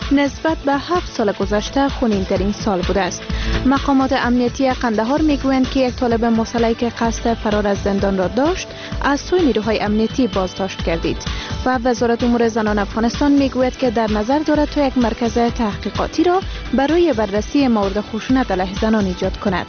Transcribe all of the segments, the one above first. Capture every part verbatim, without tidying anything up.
نسبت به هفت سال گذشته خونین‌ترین سال بوده است. مقامات امنیتی قندهار میگویند که یک طالب مسلحی که قصد فرار از زندان را داشت از سوی نیروهای امنیتی بازداشت گردید و وزارت امور زنان افغانستان میگوید که در نظر دارد تا یک مرکز تحقیقاتی را برای بررسی مورد خشونت علیه زنان ایجاد کند.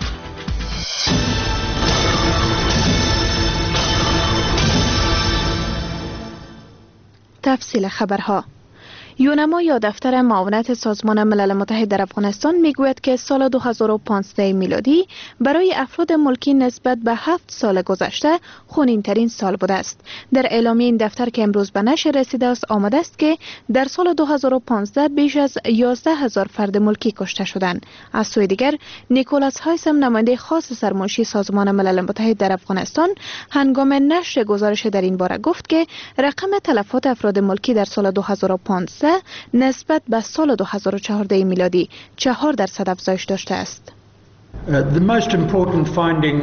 تفصیل خبرها. یونما یا دفتر معاونت سازمان ملل متحد در افغانستان میگوید که سال دو هزار و پانزده میلادی برای افراد ملکی نسبت به هفت سال گذشته خونین‌ترین سال بوده است. در اعلامیه این دفتر که امروز به نشر رسیده است آمده است که در سال دو هزار و پانزده بیش از یازده هزار فرد ملکی کشته شدند. از سوی دیگر نیکولاس هایسم نماینده خاص سرمنشی سازمان ملل متحد در افغانستان هنگام نشر گزارش در این باره گفت که رقم تلفات افراد ملکی در سال دو هزار و پانزده نسبت به سال دو هزار و چهارده میلادی چهار درصد افزایش داشته است. Uh, the most important finding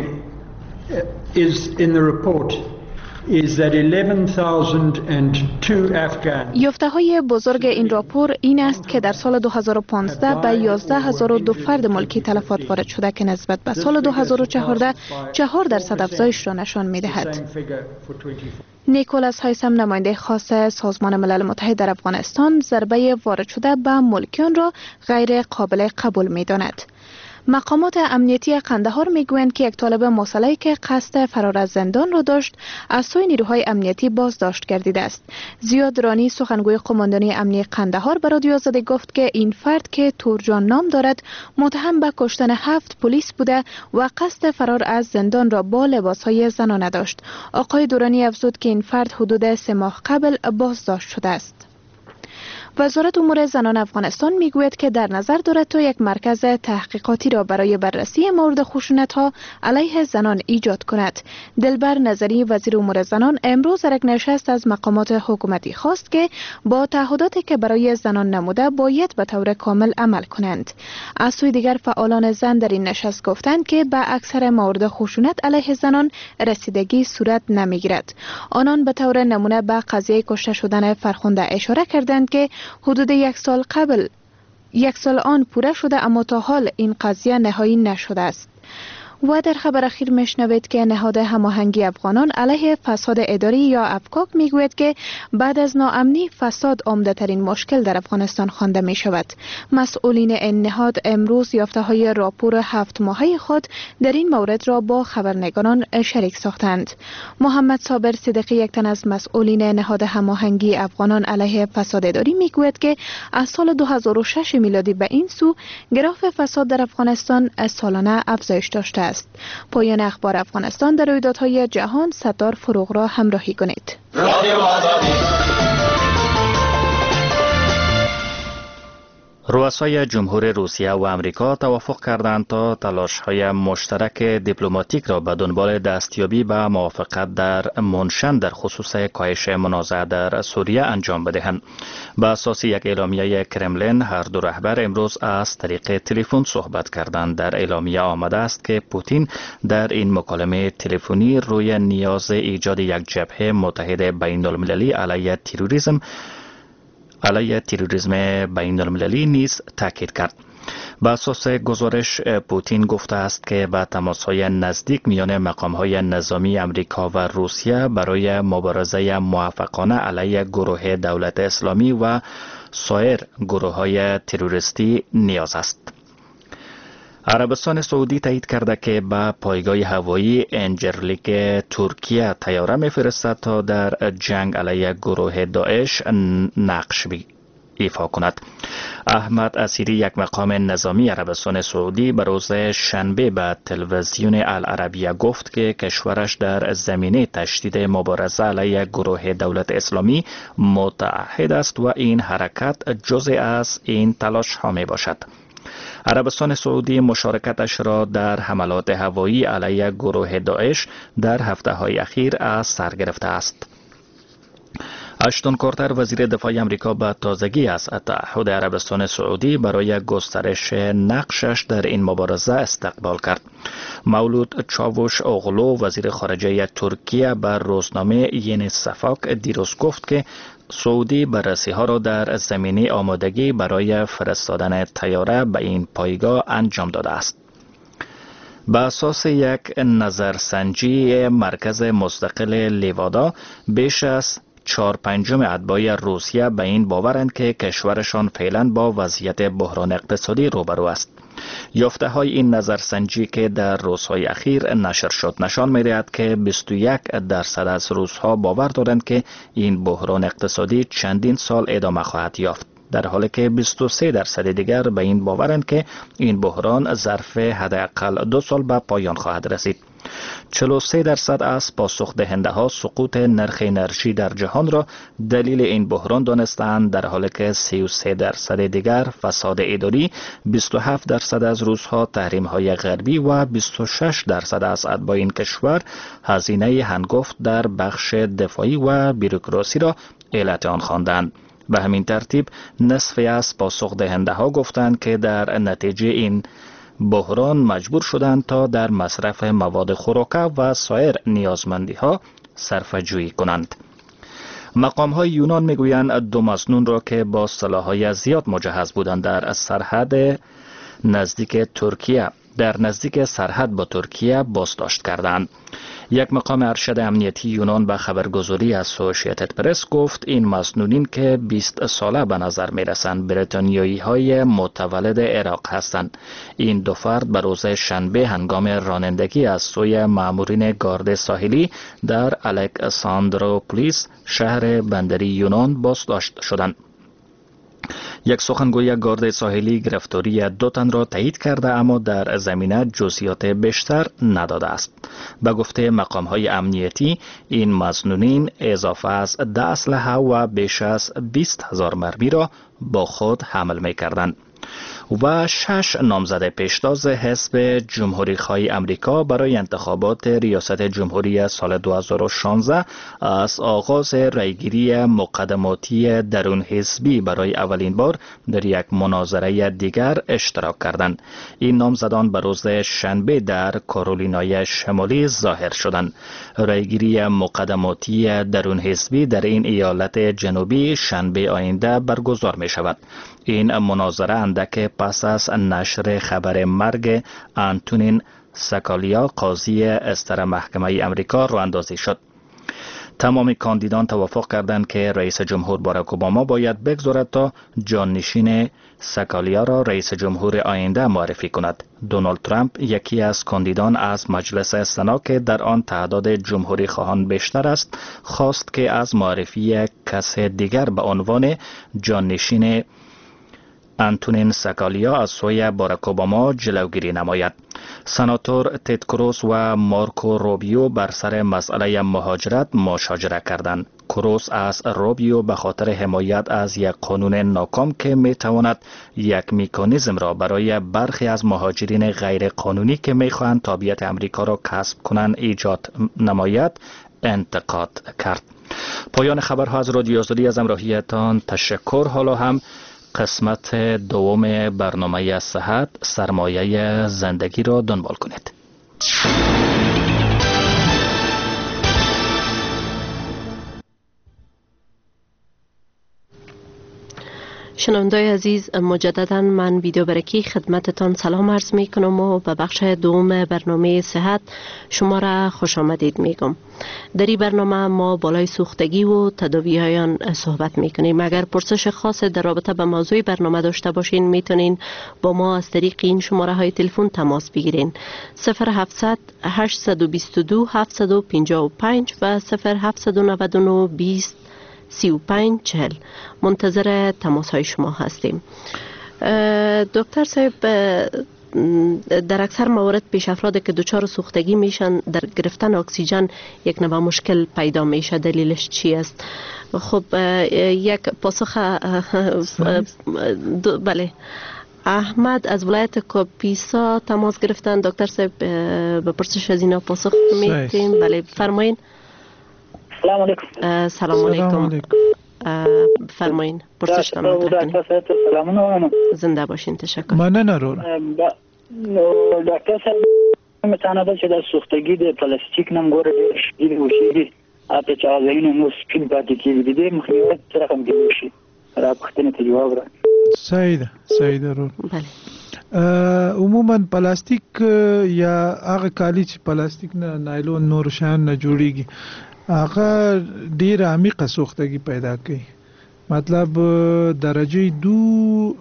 is in the report is that eleven thousand two Afghans. یافته های بزرگ این راپور این است که در سال دو هزار و پانزده به یازده هزار و دو فرد ملکی تلفات وارد شده که نسبت به سال دو هزار و چهارده چهار درصد افزایش را نشان می‌دهد. نیکولاس هایسم نماینده خاص سازمان ملل متحد در افغانستان ضربه وارد شده به ملکیان را غیر قابل قبول می‌داند. مقامات امنیتی قندهار میگویند که یک طالب مسلحی که قصد فرار از زندان را داشت از سوی نیروهای امنیتی بازداشت گردیده است. زیاد رانی سخنگوی قماندانی امنیتی قندهار به رادیو آزادی گفت که این فرد که تورجان نام دارد متهم به کشتن هفت پلیس بوده و قصد فرار از زندان را با لباسهای زنانه داشت. آقای دورانی افزود که این فرد حدود سه ماه قبل بازداشت شده است. وزارت امور زنان افغانستان میگوید که در نظر دارد تا یک مرکز تحقیقاتی را برای بررسی مورد خشونت‌ها علیه زنان ایجاد کند. دلبر نظری وزیر امور زنان امروز در یک نشست از مقامات حکومتی خواست که با تعهداتی که برای زنان نموده باید به طور کامل عمل کنند. از سوی دیگر فعالان زن در این نشست گفتند که به اکثر مورد خشونت علیه زنان رسیدگی صورت نمیگیرد. آنان به طور نمونه به قضیه کشته شدن فرخنده اشاره کردند که حدود یک سال قبل یک سال آن پوره شده اما تا حال این قضیه نهایی نشده است. و در خبر اخیر میشنوید که نهاد هماهنگی افغانان علیه فساد اداری یا افکاک میگوید که بعد از ناامنی فساد عمده ترین مشکل در افغانستان خوانده می شود. مسئولین این نهاد امروز یافته های راپور هفت ماهه خود در این مورد را با خبرنگاران شریک ساختند. محمد صابر صدیقی یک تن از مسئولین نهاد هماهنگی افغانان علیه فساد اداری میگوید که از سال دو هزار و شش میلادی به این سو گراف فساد در افغانستان سالانه افزایش داشته است. پایان اخبار افغانستان. در رویدادهای جهان ستار فروغ را همراهی کنید. رؤسای جمهور روسیه و امریکا توافق کردند تا تلاش‌های مشترک دیپلماتیک را به دنبال دستیابی به موافقت در منشن در خصوص کاهش منازعه در سوریه انجام بدهند. به اساس یک اعلامیه کرملین هر دو رهبر امروز از طریق تلفن صحبت کردند. در اعلامیه آمده است که پوتین در این مکالمه تلفنی روی نیاز ایجاد یک جبهه متحد بین‌المللی علیه تروریسم علیه تروریسم بین المللی نیز تاکید کرد. به اساس گزارش پوتین گفته است که با تماس‌های نزدیک میان مقام‌های نظامی امریکا و روسیه برای مبارزه موفقانه علیه گروه دولت اسلامی و سایر گروه‌های تروریستی نیاز است. عربستان سعودی تایید کرده که به پایگاه هوایی انجرلیک ترکیه طیاره می‌فرستد تا در جنگ علیه گروه داعش نقش ایفا کند. احمد اسیری یک مقام نظامی عربستان سعودی به روز شنبه به تلویزیون العربیه گفت که کشورش در زمینه تشدید مبارزه علیه گروه دولت اسلامی متعهد است و این حرکت جزء از این تلاش ها می باشد. عربستان سعودی مشارکتش را در حملات هوایی علیه گروه داعش در هفته‌های اخیر از سر گرفته است. اشتون کارتر وزیر دفاع آمریکا به تازگی از تعهد عربستان سعودی برای گسترش نقشش در این مبارزه استقبال کرد. مولود چاوش اوغلو وزیر خارجه ترکیه بر روزنامه یeni صفاک دیروز گفت که سعودی بررسی ها را در زمینه آمادگی برای فرستادن طیاره به این پایگاه انجام داده است. به اساس یک نظرسنجی مرکز مستقل لیوادا، بیش از چهار پنجم اتباع روسیه به این باورند که کشورشان فعلا با وضعیت بحران اقتصادی روبرو است. یافته های این نظرسنجی که در روزهای اخیر نشر شد نشان می‌دهد که بیست و یک درصد از روس‌ها باور دارند که این بحران اقتصادی چندین سال ادامه خواهد یافت، در حالی که بیست و سه درصد دیگر به این باورند که این بحران ظرف حداقل دو سال به پایان خواهد رسید. چهل و سه درصد از پاسخ دهنده ها سقوط نرخ انرژی در جهان را دلیل این بحران دانستند، در حالی که سی و سه درصد دیگر فساد اداری، بیست و هفت درصد از روس‌ها تحریم های غربی و بیست و شش درصد از اتباع این کشور هزینه هنگفت در بخش دفاعی و بیروکراسی را علت آن خواندند. به همین ترتیب نصف از پاسخ دهنده ها گفتند که در نتیجه این بحران مجبور شدند تا در مصرف مواد خوراکه و سایر نیازمندی ها صرفه جویی کنند. مقام های یونان میگویند دو مسنون را که با سلاح‌های زیاد مجهز بودند در سرحد نزدیک ترکیه در نزدیک سرحد با ترکیه بازداشت کردند. یک مقام ارشد امنیتی یونان به خبرگزاری اسوسییتد پرس گفت این مسنونین که بیست ساله به نظر می رسند بریتانیایی های متولد عراق هستند. این دو فرد به روز شنبه هنگام رانندگی از سوی مامورین گارد ساحلی در الکساندروپولیس شهر بندری یونان بازداشت شدند. یک سخنگوی گارد ساحلی گرفتاری دو تن را تایید کرده اما در زمینه جزئیات بیشتر نداده است. به گفته مقام‌های امنیتی این مسنونین اضافه از ده اسلحه و بیش از بیست هزار مرمی را با خود حمل می‌کردند. و شش نامزد پیشتاز حزب جمهوری‌خواه امریکا برای انتخابات ریاست جمهوری سال دو هزار و شانزده از آغاز رایگیری مقدماتی درون حزبی برای اولین بار در یک مناظره دیگر اشتراک کردند. این نامزدان به روز شنبه در کارولینای شمالی ظاهر شدند. رایگیری مقدماتی درون حزبی در این ایالت جنوبی شنبه آینده برگزار می شود. این مناظره اندک پس از نشر خبر مرگ آنتونین سکالیا قاضی استر محکمه امریکا راه اندازی شد. تمام کاندیدان توافق کردند که رئیس جمهور باراک اوباما باید بگذارد تا جانشین سکالیا را رئیس جمهور آینده معرفی کند. دونالد ترامپ یکی از کاندیدان از مجلس سنا که در آن تعداد جمهوری خواهان بیشتر است خواست که از معرفی کس دیگر به عنوان جانشین آنتونین سکالیا از سوی باراک اوباما جلوگیری نماید. سناتور تد کروز و مارکو روبیو بر سر مسئله مهاجرت مشاجره کردند. کروز از روبیو به خاطر حمایت از یک قانون ناکام که می تواند یک مکانیزم را برای برخی از مهاجرین غیر قانونی که می خواهند تابعیت امریکا را کسب کنند ایجاد نماید انتقاد کرد. پایان خبرها از رادیو آزادی، از همراهیتان تشکر. حالا هم قسمت دوم برنامه صحت سرمایه زندگی را دنبال کنید. شنوندای عزیز، مجددا من ویدیو برکی خدمتتان سلام عرض می کنم و به بخش دوم برنامه صحت شما را خوش آمدید می گم. در این برنامه ما بالای سوختگی و تداوی هایان صحبت می کنیم. اگر پرسش خاص در رابطه به موضوع برنامه داشته باشین میتونین با ما از طریق این شماره های تلفن تماس بگیرین: صفر هفتصد هشتصد و بیست و دو هفتصد و پنجاه و پنج و صفر هفتصد و نود و نه بیست سی و پنج چهل. منتظر تماس های شما هستیم. دکتر صاحب، در اکثر موارد پیش افراد که دچار سوختگی میشن در گرفتن اکسیژن یک نوع مشکل پیدا میشه. دلیلش چی است؟ خب یک پاسخ بله احمد از ولایت کاپیسا تماس گرفتن. دکتر صاحب به پرسش از اینا پاسخ میدیم؟ بله فرمایین. سلام علیکم. سلام علیکم. فرمایین پرسش را مطرح کنید. زنده باشین. تشکر. مننه رو دکتر صاحب میتونه باشه در سوختگی د پلاستیک نم ګوره ډېر شدید وشي اته چې ځایونه مو سپین پاتې کېږي د دې مخنیوي څه رقم کېدای شي را پوښتنې ته جواب راکړئ. صحیح ده صحیح ده رول. بله عموما پلاستیک یا هغه کالی چې پلاستیک نه نایلون نور شان نه جوړیږي هغه ډیر عمیقه سوختګي پیدا کوي. مطلب درجه دو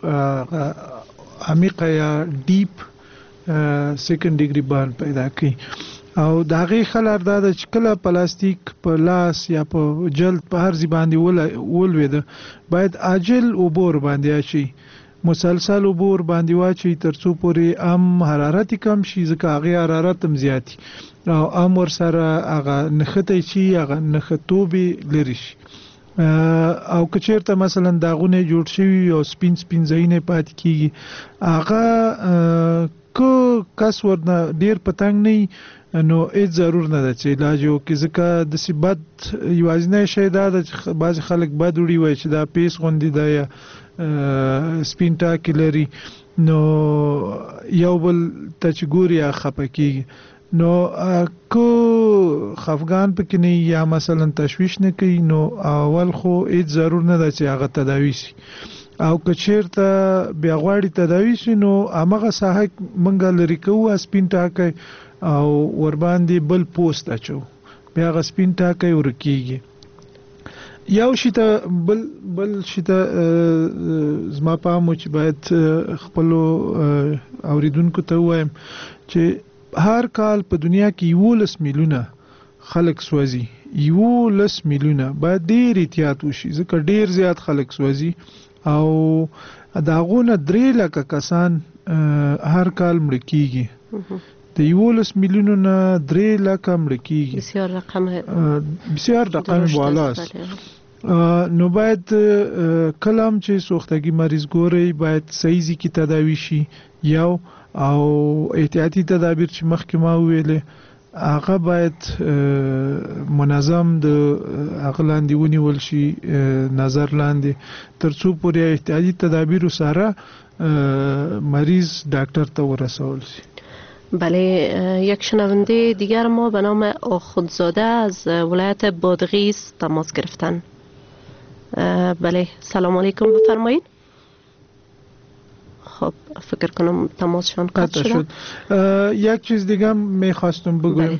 عمیقه یا ډیپ سیکنډ ډیګري برن پیدا کوي او د هغې ښه لار دا ده چې کله پلاستیک په لاس یا په جلد په هر ځای باندې ولوېده باید عاجل اوبه ورباندې اچوي، مسلسل اوبه ورباندې واچوي تر څو پورې ام حرارت کم شي، ځکه هغې حرارت هم زیاتي او ام ورسره هغه نښتی چې هغه نښتوبې لرې شي. او که چېرته مثلا داغونه جوړ شوي او سپین سپین ځایونه پاتې کېږي هغه که کس ورنه ډېر پتنګ نه نو هیڅ ضرور نه ده چې علاج وکړي، ځکه داسې بد یوازینی شی دا ده چې بعضې خلک بد وړي وایي چې دا پیس غوندې ده یا سپین ټاکې لري نو یو بل ته چې ګوري یا خفه کېږي. نو که خفګان پکې نه یا مثلا تشویش نه کوي نو اول خو هیڅ ضرور نه ده چې هغه تداوي شي او که چېرته بیا غواړي تداوي شي نو همغه ساحه موږ لرې کوو سپین ټاکی او ورباندې بل پوست اچو بیا هغه سپین ټاکی ورکېږي. یو شي ته بل بل شي ته زما پام و چې باید خپلو اوریدونکو ته ووایم چې هر کال په دنیا کې یولس میلیونه خلک سوځي، یولس میلیونه باید ډېر احتیاط وشي ځکه ډېر زیات خلک سوځي او د هغو نه درې لکه کسان هر کال مړه کېږي. د یولس میلیونو نه درې لکه مړه کېږي، بسیار رقم بسیار رقم بالاست. نو باید کله هم چې سوختګي مریض ګورئ باید صحیح ځای کې تداوي شي یو او احتیاطي تدابیر چې مخکې ما وویلې هغه باید منظم د هغه لاندې ونیول شي نظر لاندې تر څو پورې احتیاطي تدابیر سره مریض دکتر ته ورسول شي. بله، یک شنونده دیگر ما به نام آخوندزاده از ولایت بادغیس تماس گرفتن. بله سلام علیکم بفرمایید. خب فکر کنم تماسشان قطع شد. یک چیز دیگه هم میخواستم بگویم،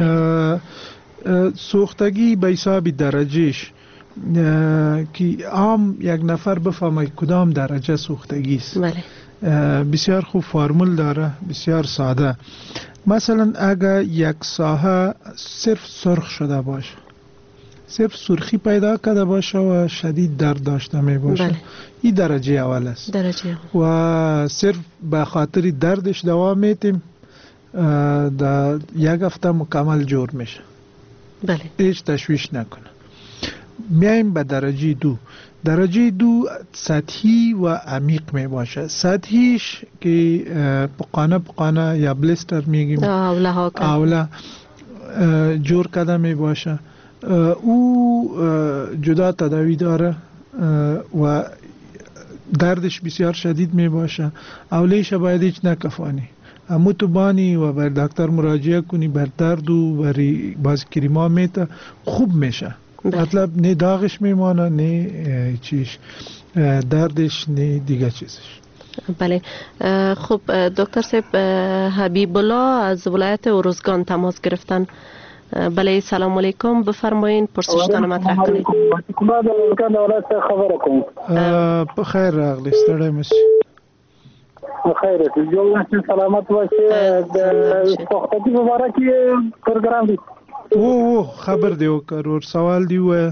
سوختگی به حساب درجهش که عام یک نفر بفهمه کدام درجه سوختگی است. بله. بسیار خوب فرمول داره، بسیار ساده. مثلا اگر یک ساحه صرف سرخ شده باشه، صرف سرخی پیدا کرده باشه و شدید درد داشته می باشه، بله. این درجه اول است. درجه و صرف به خاطر دردش دوا میتیم در یک هفته مکمل جور میشه. بله. هیچ تشویش نکنه. میایم به درجه دو. درجه دو سطحی و عمیق می باشه. سطحیش که پقانه پقانه یا بلستر میگیم، اوله ها اوله جور کرده می باشه، او جدا تداوی داره و دردش بسیار شدید می باشه. اولیش باید هیچ نکفانی، اما تو بانی و بر دکتر مراجعه کنی، بر درد و بر باز کریما میته خوب میشه. مطلب نه داغش میمانه نه چیش دردش نه دیگه چیزش. بله. خب دکتر صاحب، حبیب الله از ولایت ارزگان تماس گرفتن. بله سلام علیکم، بفرمایین پرسشتان مطرح کنید. ما د ارزگان ولایت خبره کوم. په خیر راغلی، ستړی مشي. خیر اوسې، جو سلامت اوسې. د سوختګي په اړه کې پروګرام دی. او او خبر دی وکړ، سوال دی و.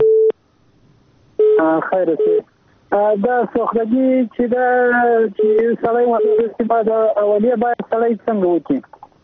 خیر اوسې. دا سوختګي چې دا چې سړی وایي چې بعد اولیه باید سړی څنګه وکړي؟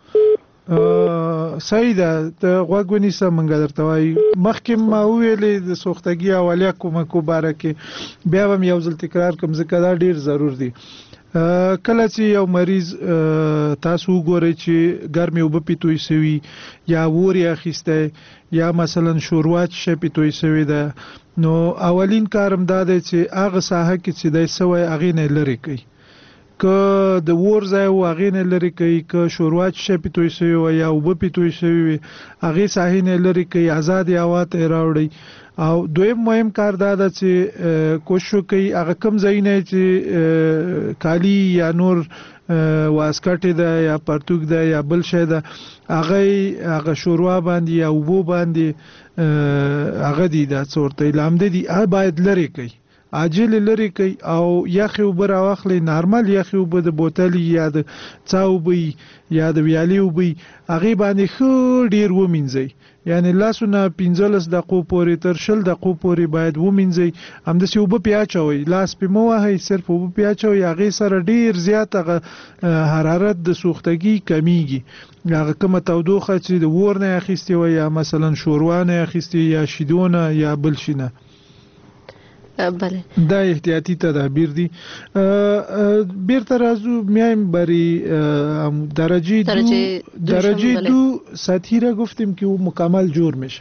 صحیح ده، ته غوږ ونیسه، موږ درته وایو. مخکې ما وویلې د سوختګي اولیه کومه کو باره کې، بیا به م یو ځل تکرار کوم ځکه دا ډېر ضرور دی. کله چې یو مریض تاسو وګورئ چې ګرمې اوبه پې توی سوي یا اور یې اخیستی یا مثلا شوروا چې پې توی سوې ده، نو اولین کار هم دا دی چې هغه ساحه کې چې دی سوی هغې نه یې لرې کوي. که د ور ځای و هغې نه لرې کوي، که شوروا چې شی پې توی شوي وي یا اوبه پې توی شوي وي هغې ساحې نه لرې کوي، آزادې هوا ته یې راوړئ. او دویم مهم کار دا ده چې کوشش وکړئ هغه کوم ځایونه چې کالي یا نور واسکټې ده یا پرتوګ ده یا بل شی ده هغه هغه شوروا باندې یا اوبو باندې هغه دي دا څه ورته وایي لامده دي هغه باید لرې کوي، عاجل لرې کوي. او یخې اوبه راواخلئ، نارمل یخې اوبه د بوتلې یا د څا اوبه یا د ویالې اوبه هغې باندې ښه ډېر ومینځئ، یعنی لاسونه پنځلس دقیقو پورې تر شل دقیقو پورې باید ومینځئ. همداسې اوبه پې اچوئ، لاس پې مه وهئ، صرف اوبه پې اچوئ، هغې سره ډېر زیات هغه حرارت د سوختګي کمیږي. هغه کومه تودوخه چې د اور نه اخیستې وي یا مثلا شوروا نه اخیستې یا شیدو نه یا بل شي نه. بله دا احتیاطي تدابیر دي. بیرته راځو میایم برای درجه دو درجه دو سطحی را گفتیم که او مکمل جور میشه،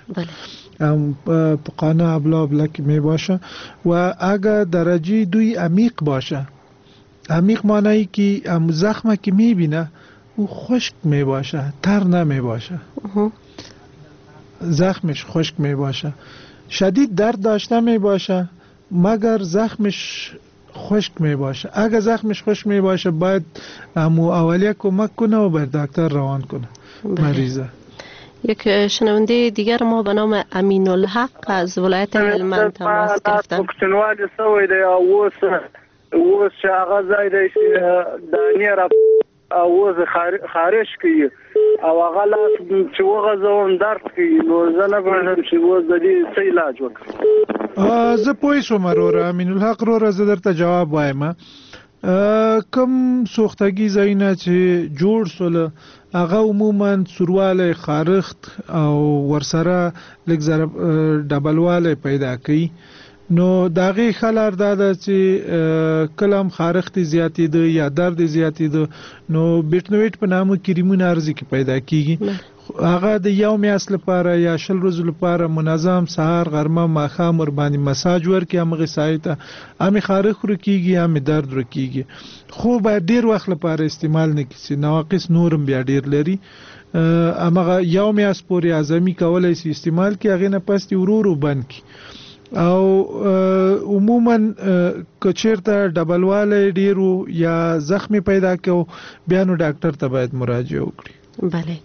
پقانه ابلا ابلک می باشه. و اگر درجه دوی عمیق باشه، عمیق معنی که زخمه که میبینه او خشک می باشه، تر نمی باشه، زخمش خشک می باشه، شدید درد داشته می باشه مگر زخمش خشک می باشه. اگر زخمش خشک می باشه باید امو اولیه کمک کنه و بر دکتر روان کنه مریضه. یک شنونده دیگر ما به نام امین الحق از ولایت هلمند تماس گرفتن. پښتونوال سوی دی او اوس اوس هغه ځای دی چې دانې را اوس خارج کوي او هغه لاس چې وغځوم درد کوي، نو زه نه پوهېږم چې اوس د دې څه علاج وکړم. زه پوه شوم وروره امین الحق وروره، زه درته جواب وایم. کم سوختګي ځایونه چې جوړ سول هغه عموما سوروالی، خارښت او ورسره لږ ذره ډبلوالی پیدا کوي. نو د هغې ښه لار دا ده چې کله هم خارښت زیاتېده یا درد زیاتېده نو بیټنویټ په نامه کریمونه ارزي کې پیدا کېږي. هغه د یو میاشت لپاره یا شل ورځو لپاره منظم سهار غرمه ماښام ورباندې مساج ورکړي، همغې سایې ته همې خارښ ورکېږي همې درد ورکېږي. خو باید ډېر وخت لپاره استعمال نه کړي چې نواقص نورم بیا ډېر لري. همغه یو میاشت پورې اعظمي کولی شي استعمال کړي، هغې نه پس دې ورو ورو بند کړي. او عموما که چیرته ډبلوالی ډېر یا زخمی پیدا کو بیا نو ډاکټر ته باید مراجعه وکړي. بله.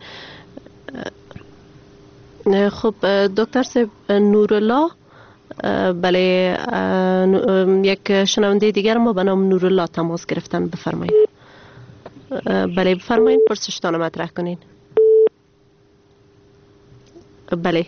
خب دکتر صاحب نورالله، بله یک شنونده دیگر ما به نام نورالله تماس گرفتن، بفرمایید. بله بفرمایید پرسشتان مطرح کنین. بله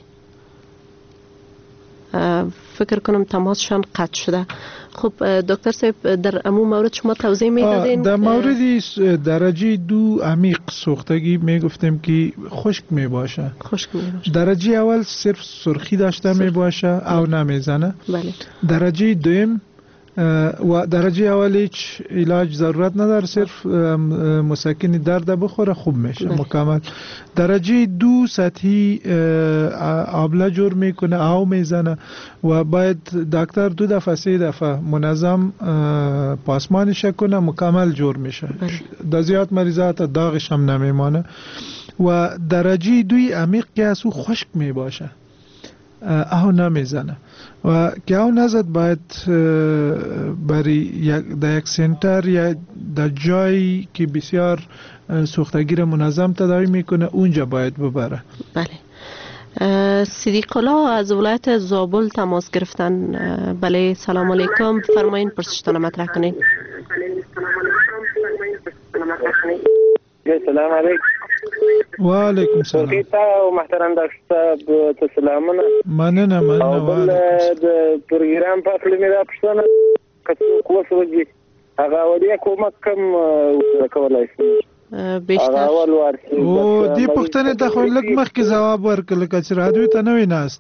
فکر کنم تماسشان قطع شده. خب دکتر صاحب در امو مورد شما توضیح میدادین؟ در مورد درجه دو عمیق سوختگی میگفتیم که خشک میباشه. خشک میباشه. درجه اول صرف سرخی داشته میباشه او نمیزنه. بله. درجه دوم و درجه اول هیچ علاج ضرورت نداره، صرف مسکن درد بخوره خوب میشه مکمل. درجه دو سطحی آبله جور میکنه او میزنه و باید دکتر دو دفعه سه دفعه منظم پاسمانش کنه مکمل جور میشه. در زیاد مریضات داغش هم نمیمانه. و درجه دوی عمیق که از او خشک میباشه او نمیزنه و که او نزد باید برای در یک سنتر یا در جایی که بسیار سوختگی را منظم تداوی میکنه اونجا باید ببره. بله. صدیق الله از ولایت زابل تماس گرفتن. بله سلام علیکم، فرمایین پرسشتان مطرح کنین. سلام علیکم. و علیکم سلام. ورکیتا او محترم ډاکټر صاحب ته سلامونه. مننه مننه. او بل د پروګرام په اړه مې دا پوښتنه کڅو کوسوږي هغه ولیا کومک کم کولای شي؟ بیشتر او دې پوښتنې ته خو لږ مخکې ځواب ورکړل چې رادیو ته نه وې ناست.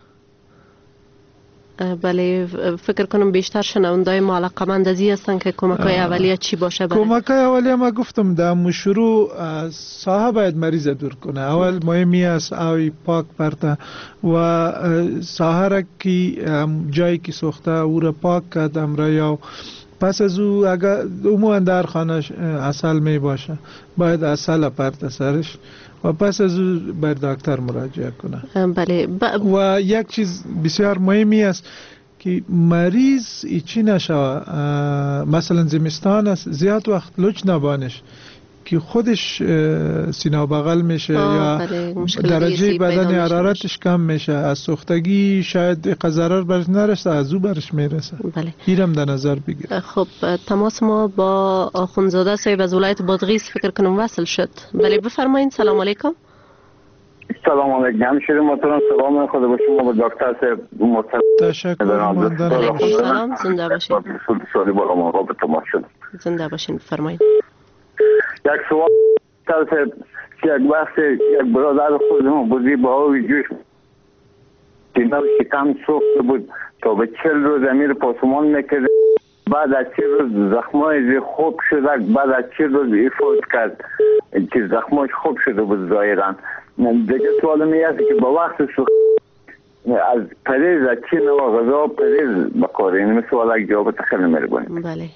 بله فکر کنم بیشتر شنوندای ما علاقه‌مند ازی هستن که کمک‌های اولیه چی باشه. کمک‌های اولیه ما گفتم در شروع ساحه باید مریض دور کنه. اول مهمی است آبی پاک پرته و ساحه را که جایی که سوخته او را پاک کردم را یا پس از او اگر عموما در خانه عسل می باشه باید عسل پرت سرش و پس از او بر دکتر مراجعه کنه. بله ب... و یک چیز بسیار مهمی است که مریض ایچی نشوه، مثلا زمستان است زیاد وقت لچ نبانش که خودش سینه بغل میشه یا درجه بدن حرارتش کم میشه، از سوختگی شاید ضرر برش نرسه از او برش میرسه. بله اینم در نظر بگیر. خب تماس ما با آخوندزاده صاحب از ولایت بادغیس فکر کنم وصل شد. بله بفرمایید. سلام علیکم. سلام علیکم. همشیره محترم سلام خدا با شما با دکتر صاحب محترم. تشکر ممنونم. سلام زنده باشین. سوالی بالا ما با تماس شد. زنده باشین بفرمایید. یک سوال دکتر صاحب که یک وقت یک برادر خودم بودی با هوی جوش سینه شکم سوخته بود تا به چل روز امیر پاسمان میکرد، بعد از چل روز زخمای خوب شده، بعد از چل روز ایفوت کرد که زخماش خوب شده بود ظاهرا. دیگه سوال می است که با وقت سوخت از پریز از چی نوع غذا پریز بکاره؟ این سوال یک جواب خیلی مهربانی. بله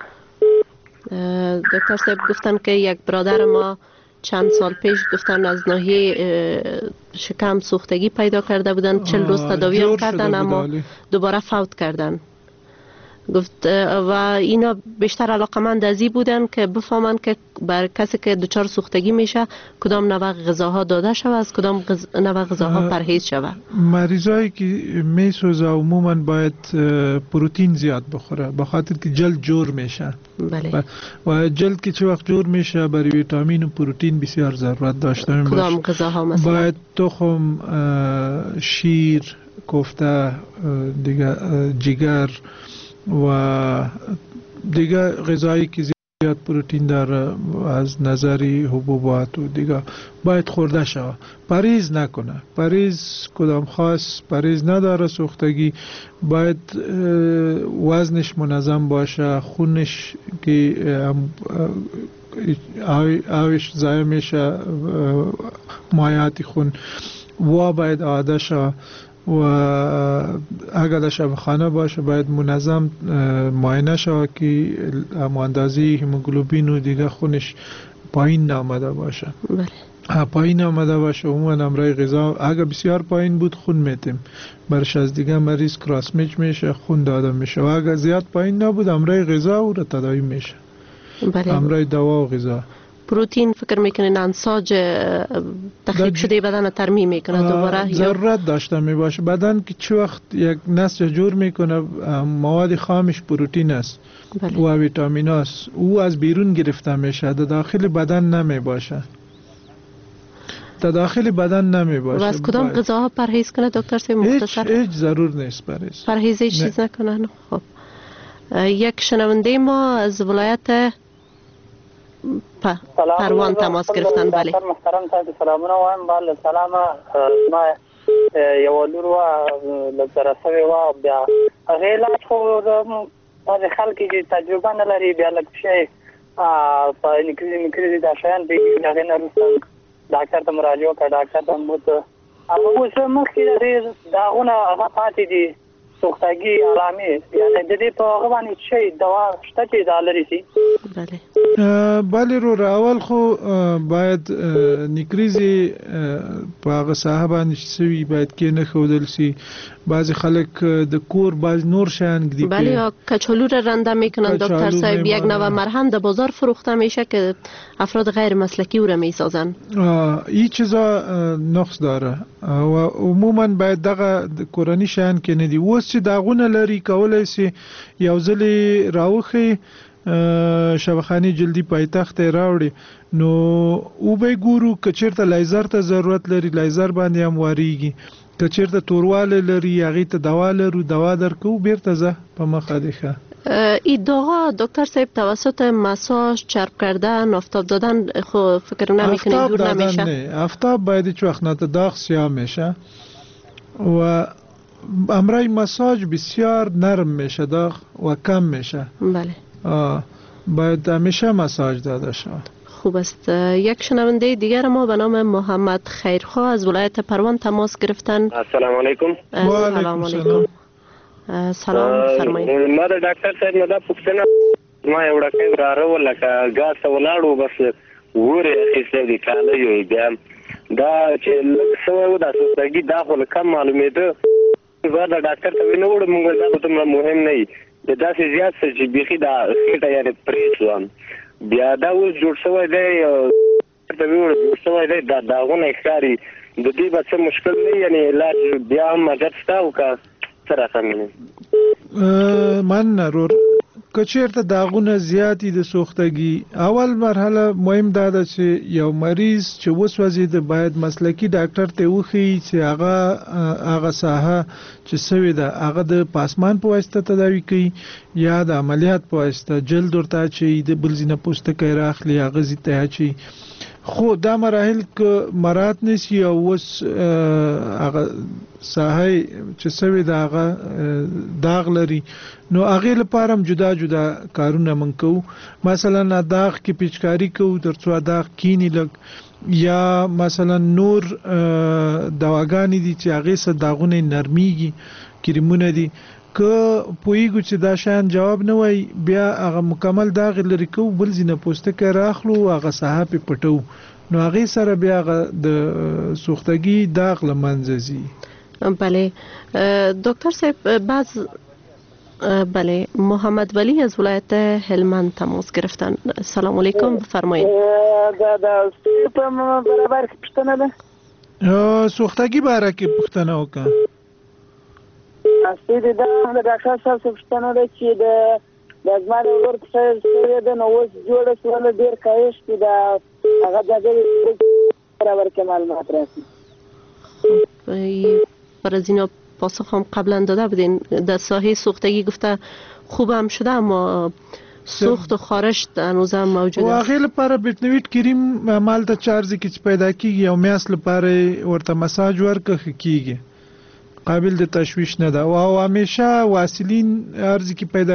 دکتر صاحب گفتن که یک برادر ما چند سال پیش گفتن از ناحیه شکم سوختگی پیدا کرده بودن، چل روز تداوی هم کردن اما دوباره فوت کردن. گفت و اینا بیشتر علاقمند ازی بودن که بفهمن که بر کسی که دچار سوختگی میشه کدام نوع غذاها داده شود، از کدام غذ... نوع غذاها پرهیز شود. مریضایی که میسوزه عموما باید پروتئین زیاد بخوره به خاطر که جلد جور میشه. بله. و جلد که چه وقت جور میشه برای ویتامین و پروتئین بسیار ضرورت داشته میشه. کدام غذاها مثلا؟ باید تخم، شیر، کوفته، دیگه جگر و دیگه غذایی که زیاد پروتئین داره از نظری حبوبات و دیگه باید خورده شود. پرهیز نکنه. پرهیز کدام خاص پرهیز نداره. سوختگی باید وزنش منظم باشه، خونش که آوش ضایع میشه، مایعات خون و باید عاده شود. و اگر در شبخانه باشه باید منظم معاینه شود که اندازه هموگلوبین و دیگه خونش پایین نامده باشه. بله. پایین آمده باشه عموما امرای غذا اگر بسیار پایین بود خون میتیم برش از دیگه مریض کراسمیچ میشه، خون داده میشه. و اگر زیاد پایین نبود امرای غذا او را تداوی میشه. بله. امرای دوا و غذا. پروتئین فکر میکنین انساج تخریب شده بدن ترمیم میکنه دوباره؟ ضرورت داشته میباشه. بدن که چه وقت یک نسج جور میکنه مواد خامش پروتئین است. بله. و ویتامین است. او از بیرون گرفته میشه، در داخل بدن نمیباشه. در داخل بدن نمیباشه. و از کدام غذاها پرهیز کنه دکتر صاحب مختصر؟ هیچ هیچ ضرور نیست پرهیز. پرهیز هیچ چیز نکنه. خب یک شنونده ما از ولایت پ... پروان تماس گرفتن. بله محترم تاسو سلامونه وایم. بله سلام. ما یو لور و لکه سوي و بیا غیلات خو د خلک چې تجربه نه لري بیا لکه شي په نکري نکري د شان به هغه نه رسول ډاکټر ته مراجعه وکړه. ډاکټر ته مو ته هغه اوس مخکې د داغونه هغه پاتې دي سوختگی علامه، یعنی د دې په هغه باندې شي دوا شته چې دا لري شي. بله بله رو اول خو باید نکریزی په هغه صاحب باندې سوي باید کې نه خودل سي. بعضی خلک د کور باز نور شان گدی. بله یا کچالو را رنده میکنن دکتر صاحب. یک نوع مرهم در بازار فروخته میشه که افراد غیر مسلکی او را میسازن. این چیزا نقص داره و عموما باید دغه کورانی شان کې نه دی. وس چې داغونه لري کولای سي یو ځلې راوخی شبخانی جلدی پایتخت راوړي نو او به ګورو کچیرته لیزر ته ضرورت لري لیزر باندې هم واریږي. کچیرته تورواله لري هغه ته دوا لرو دوا درکو بیرته زه په مخه دیخه. این داغا دکتر صاحب توسط مساج، چرب کردن، آفتاب دادن خو فکر نمیکنید دور نمیشه؟ نه آفتاب باید چه وقت نت داغ سیاه میشه و امرای مساج بسیار نرم میشه داغ و کم میشه. بله باید همیشه مساج داده شود. خوب است. یک شنونده دیگر ما به نام محمد خیرخواه از ولایت پروان تماس گرفتن. السلام علیکم. السلام علیکم. سلام فرمایئ. ما د ډاکټر صاحب نه دا پوښتنه ما یو ډاکټر راغو لکه ګاز ته ولاړو بس وره اخیستل دي کاله یو بیا دا چې لږ سوی و دا سوستګي دا خو کم معلومېده زه د ډاکټر ته ونه وړم موږ دا دومره مهم نه وي د داسې زیات څه چې بیخي دا خېټه یعنې پرې شوم بیا دا اوس جوړ شوی دی ته مې وړه جوړ شوی دی دا داغونه ښکاري د دې به څه مشکل نه یعنې علاج بیا هم مدد شته او که څه راته من رور که چېرته داغونه زیات دي د سوختګي اول مرحله مهم دا ده چې یو مریض چې وسوځېده باید مسلکي ډاکټر ته وښیي چې هغه هغه ساحه چې سوې ده هغه د پاسمان په واسطه تداوي کوي یا د عملیات په واسطه جلد ورته اچوي د بل ځینه پوستکی راخلي هغه ځای ته اچوي خو دا مراحل که مرات نشي او اوس هغه ساحه چې سوې ده هغه داغ لري نو هغې لپاره هم جدا جدا کارونه من کوو مثلا داغ کې پیچکاري کوو تر څو داغ کینی لږ یا مثلا نور دواګانې دي چې هغې څه داغونه نرمیږي کریمونه دي که پوهیږو چې دا شیان جواب نه وای بیا هغه مکمل داغ لري کوو بل ځینه پوستکی راخلو هغه ساحه پې پټو نو هغې سره بیا هغه د سوختګي داغ له منځه ځي. بله دکتر صاحب بعض بله محمد ولی از ولایت هلمند تماس گرفتن. سلام علیکم بفرمایید. دا دا په برابر کې پښتنه ده سوختګي باره کې پښتنه وکړه اصلي دا د ډاکټر صاحب پښتنه ده چې د د زما د ورور په سره ده نو اوس جوړه سوال ډیر کاهش کې دا هغه د برابر کې معلومات راځي پر ازینا پاسخ هم قبلا داده بودین در ساحه سوختگی گفته خوب هم شده اما سوخت و خارش هنوز هم موجوده و هغې لپاره بیټنویټ کریم مالته چارجي کې چې پیدا کیږي او میاس لپاره ورته مساج ورکه کیږي قابل د تشویش نه ده او همیشه واسلین ارزي کې پیدا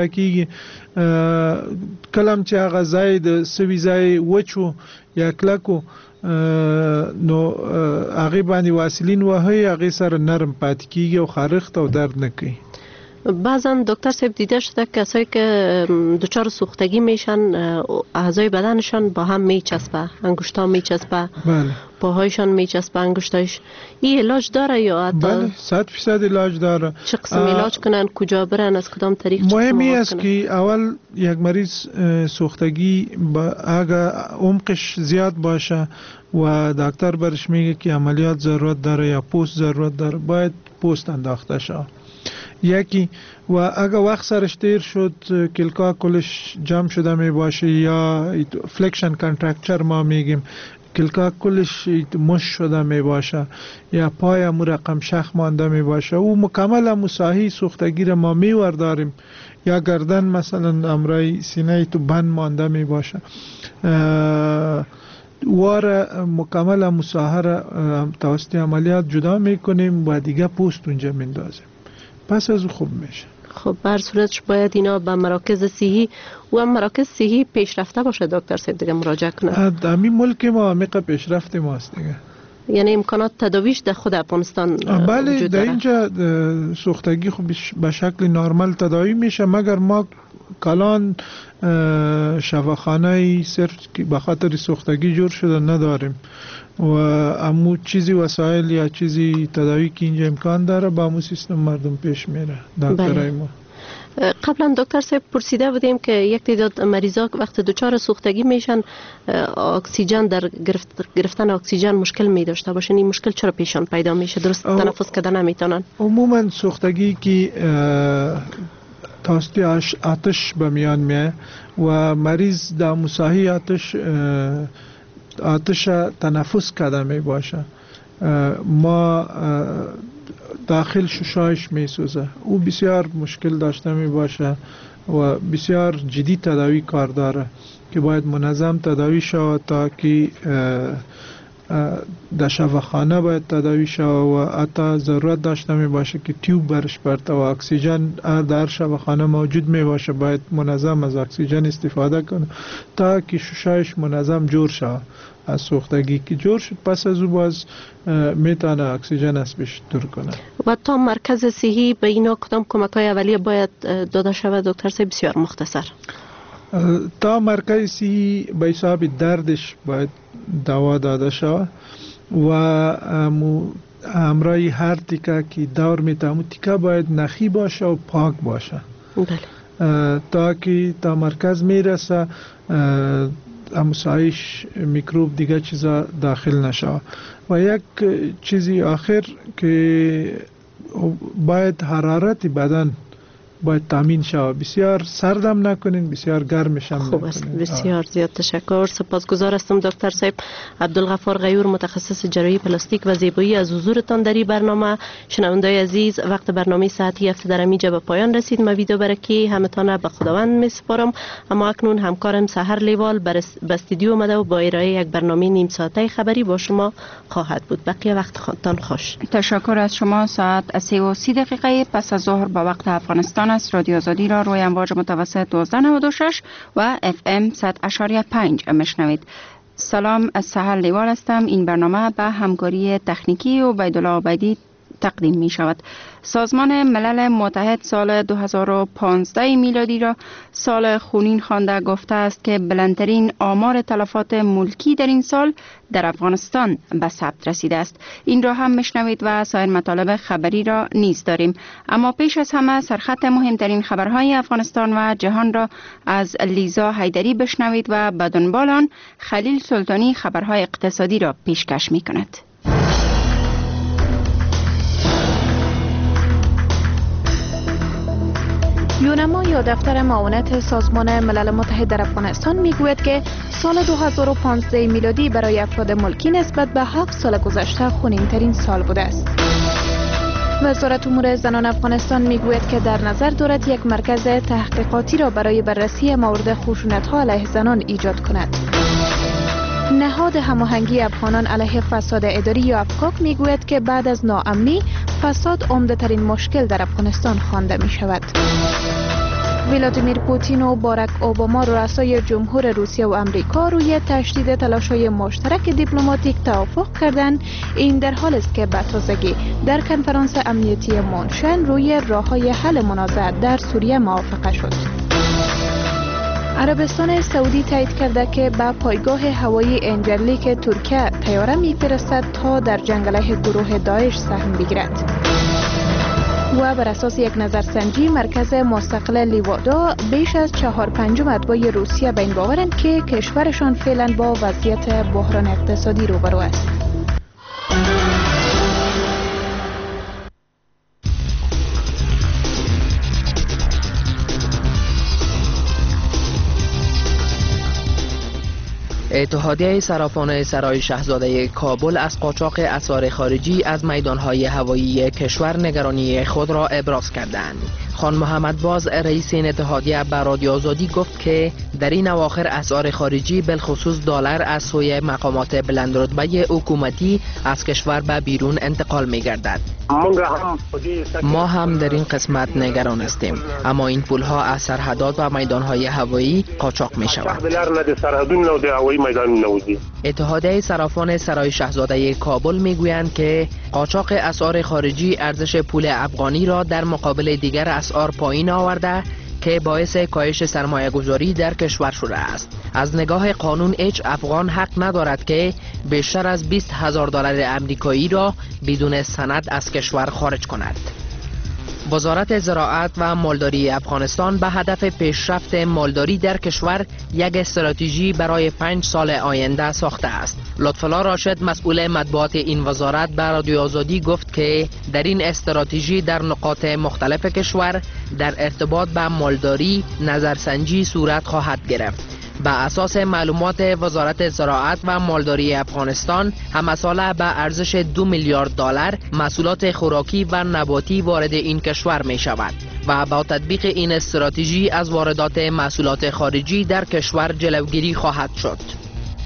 کیږي کلم چې هغه ځای د سوي ځای وچو یا کلکو نو هغه باندې واسلین وهي هغه سره نرم پات کیږي او خارخت او درد نه کوي. بعضا دکتر صاحب دیده شده کسایی که دچار سوختگی میشن اعضای بدنشان با هم میچسبه انگشتا میچسبه بله پاهایشان میچسبه انگشتایش این علاج داره یا حتی بله صد فیصد علاج داره چه قسم علاج کنن کجا برن از کدام طریق مهمی است که اول یک مریض سوختگی اگر عمقش زیاد باشه و دکتر برش میگه که عملیات ضرورت داره یا پوست ضرورت داره باید پوست انداخته شه یکی و اگر وقت سرش دیر شد کلکا کلش جمع شده می باشه یا فلکشن کانترکچر ما میگیم کلکا کلش مش شده می باشه یا پای مو رقم شخ مانده می باشه او مکمل مساحی سوختگی را ما میور داریم یا گردن مثلا امرای سینه تو بند مانده می باشه واره مکمل مساحه را توسط عملیات جدا میکنیم و دیگه پوست اونجا میندازیم پس از خوب میشه. خب بر صورتش باید اینا به مراکز صحی و مراکز صحی پیشرفته باشه دکتر صاحب دیگه مراجعه کنه. دمی ملک ما عمیق پیشرفته ماست دیگه. یعنی امکانات تداویش در خود افغانستان بله در اینجا سوختگی خب به شکل نرمال تداوی میشه مگر ما کلان شفاخانه صرف به خاطر سوختگی جور شده نداریم و امو چیزی وسایل یا چیزی تداوی که اینجا امکان داره با امو سیستم مردم پیش میره دکترای ما. قبلا دکتر صاحب پرسیده بودیم که یک تعداد مریضا وقت دچار سوختگی میشن اکسیژن در گرفتن اکسیژن مشکل می داشته باشن این مشکل چرا پیشان پیدا میشه درست تنفس کردن نمیتونن؟ عموما سوختگی که توسط آتش به میان میه و مریض در مساحی آتش آتش تنفس کرده می باشه ما داخل ششایش می سوزه او بسیار مشکل داشته می باشه و بسیار جدی تداوی کار داره که باید منظم تداوی شود تا که در شفاخانه باید تداوی شود و حتی ضرورت داشته می باشه که تیوب برش برده و اکسیژن در شفاخانه موجود می باشه، باید منظم از اکسیژن استفاده کنه تا که ششایش منظم جور شود. از سوختگی که جور شد پس از او باز میتونه اکسیژن از پیش دور کنه. و تا مرکز صحی به اینا کدام کمک های اولیه باید داده شود دکتر صاحب؟ بسیار مختصر. تا مرکز صحی به حساب دردش باید دوا داده شود و همراه هر تیکه که دور میته همون تیکه باید نخی باشه و پاک باشه. بله. تا که تا مرکز میرسه امسایش میکروب دیگه چیزا داخل نشه. و یک چیزی آخر که باید حرارت بدن باید تامین شود، بسیار سردم نکنین، بسیار گرمش هم نکنین. خوب است، بسیار زیاد تشکر. سپاسگزار هستم دکتر صاحب. عبدالغفار غیور، متخصص جراحی پلاستیک و زیبایی، از حضورتان در این برنامه. شنوندای عزیز، وقت برنامه ساعتی هفته در اینجا به پایان رسید. ما ویدیو برکی همتان به خداوند میسپارم. اما اکنون همکارم سحر لیوال به استودیو اومده و با ارائه یک برنامه نیم ساعته خبری با شما خواهد بود. بقیه وقت خودتان خوش. تشکر از شما. ساعت سه و سی دقیقه پس از ظهر با وقت افغانستان است. رادیو آزادی را روی امواج متوسط دوازده نود و شش و اف ام صد و پنج مشنوید. سلام، از سحر لیوال هستم. این برنامه به همکاری تکنیکی و عبیدالله عبیدی تقدیم می شود. سازمان ملل متحد سال دو هزار و پانزده میلادی را سال خونین خوانده، گفته است که بلندترین آمار تلفات ملکی در این سال در افغانستان به ثبت رسیده است. این را هم میشنوید و سایر مطالب خبری را نیز داریم. اما پیش از همه سرخط مهمترین خبرهای افغانستان و جهان را از لیزا حیدری بشنوید و به دنبال آن خلیل سلطانی خبرهای اقتصادی را پیشکش می کند. یونما یا دفتر معاونت سازمان ملل متحد در افغانستان میگوید که سال دو هزار و پانزده میلادی برای افراد ملکی نسبت به هفت سال گذشته خونین ترین سال بوده است. وزارت امور زنان افغانستان میگوید که در نظر دارد یک مرکز تحقیقاتی را برای بررسی موارد خشونت‌ها علیه زنان ایجاد کند. نهاد هماهنگی افغانان علیه فساد اداری یا افکاک میگوید که بعد از ناامنی فساد عمده ترین مشکل در افغانستان خوانده می شود. ولادیمیر پوتین و باراک اوباما رؤسای جمهور روسیه و امریکا روی تشدید تلاش‌های مشترک دیپلماتیک توافق کردند. این در حال است که به تازگی در کنفرانس امنیتی مونشن روی راه‌های حل منازعه در سوریه موافقه شد. عربستان سعودی تایید کرده که به پایگاه هوایی انجرلیک ترکیه طیاره می‌فرستد تا در جنگ علیه گروه داعش سهم بگیرد. و بر اساس یک نظرسنجی مرکز مستقل لیوادا بیش از چهار پنجم اتباع روسیه به این باورند که کشورشان فعلا با وضعیت بحران اقتصادی روبرو است. اتحادیه صرافان سرای شاهزاده کابل از قاچاق اسعار خارجی از میدانهای هوایی کشور نگرانی خود را ابراز کردند. خان محمد باز رئیس این اتحادیه به رادیو آزادی گفت که در این اواخر اسعار خارجی بالخصوص دلار از سوی مقامات بلندرتبه حکومتی از کشور به بیرون انتقال می گردد. ما هم در این قسمت نگران هستیم، اما این پولها از سرحدات و میدانهای هوایی قاچاق می شود. اتحادیه صرافان سرای شاهزاده کابل می گویند که قاچاق اسعار خارجی ارزش پول افغانی را در مقابل دیگر اسعار پایین آورده که باعث کاهش سرمایه گذاری در کشور شده است. از نگاه قانون هیچ افغان حق ندارد که بیشتر از بیست هزار دلار امریکایی را بدون سند از کشور خارج کند. وزارت زراعت و مالداری افغانستان به هدف پیشرفت مالداری در کشور یک استراتژی برای پنج سال آینده ساخته است. لطفالله راشد، مسئول مطبوعات این وزارت، به رادیو آزادی گفت که در این استراتژی در نقاط مختلف کشور در ارتباط به مالداری نظرسنجی صورت خواهد گرفت. به اساس معلومات وزارت زراعت و مالداری افغانستان، همساله به ارزش دو میلیارد دلار محصولات خوراکی و نباتی وارد این کشور می شود و با تطبیق این استراتژی از واردات محصولات خارجی در کشور جلوگیری خواهد شد.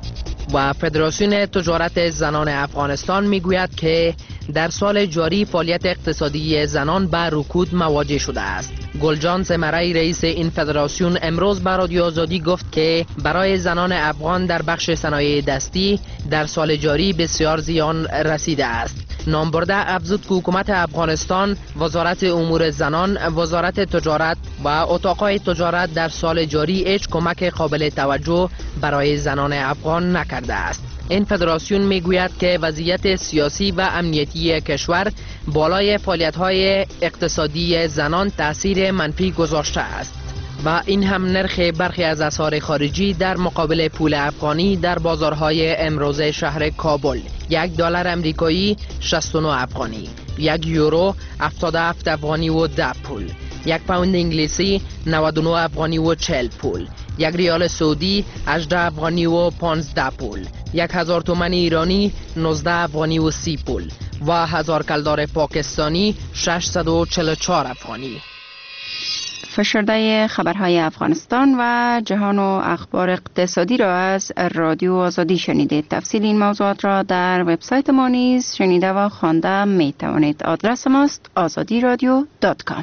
و فدراسیون تجارت زنان افغانستان میگوید که در سال جاری فعالیت اقتصادی زنان به رکود مواجه شده است. گلجان سمرای رئیس این فدراسیون امروز به رادیو آزادی گفت که برای زنان افغان در بخش صنایع دستی در سال جاری بسیار زیان رسیده است. نامبرده افزود که حکومت افغانستان، وزارت امور زنان، وزارت تجارت و اتاقهای تجارت در سال جاری هیچ کمک قابل توجه برای زنان افغان نکرده است. این فدراسیون میگوید که وضعیت سیاسی و امنیتی کشور بالای فعالیت‌های اقتصادی زنان تأثیر منفی گذاشته است و این هم نرخ برخی از اسعار خارجی در مقابل پول افغانی در بازارهای امروز شهر کابل: یک دلار امریکایی شصت و نه افغانی، یک یورو هفتاد و هفت افغانی و ده پول، یک پوند انگلیسی نود و نه افغانی و چهل پول، یک ریال سعودی هجده افغانی و پانزده پول، یک هزار تومان ایرانی نوزده افغانی و سی پول و هزار کلدار پاکستانی ششصد و چهل و چهار افغانی. فشرده خبرهای افغانستان و جهان و اخبار اقتصادی را از رادیو آزادی شنیدید. تفصیل این موضوعات را در وبسایت ما نیز شنیده و خوانده می توانید. آدرس ماست آزادی رادیو دات کام.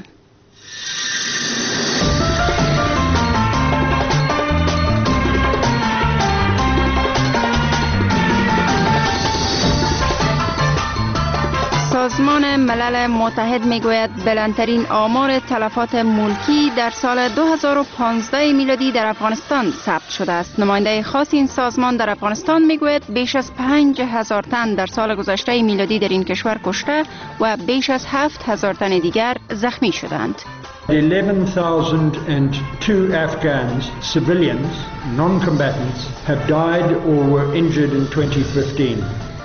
سازمان ملل متحد میگوید بلندترین آمار تلفات ملکی در سال دو هزار و پانزده میلادی در افغانستان ثبت شده است. نماینده خاص این سازمان در افغانستان میگوید بیش از پنج هزار تن در سال گذشته میلادی در این کشور کشته و بیش از هفت هزار تن دیگر زخمی شدند. eleven thousand two Afghans, civilians, non-combatants, have died or were injured in twenty fifteen.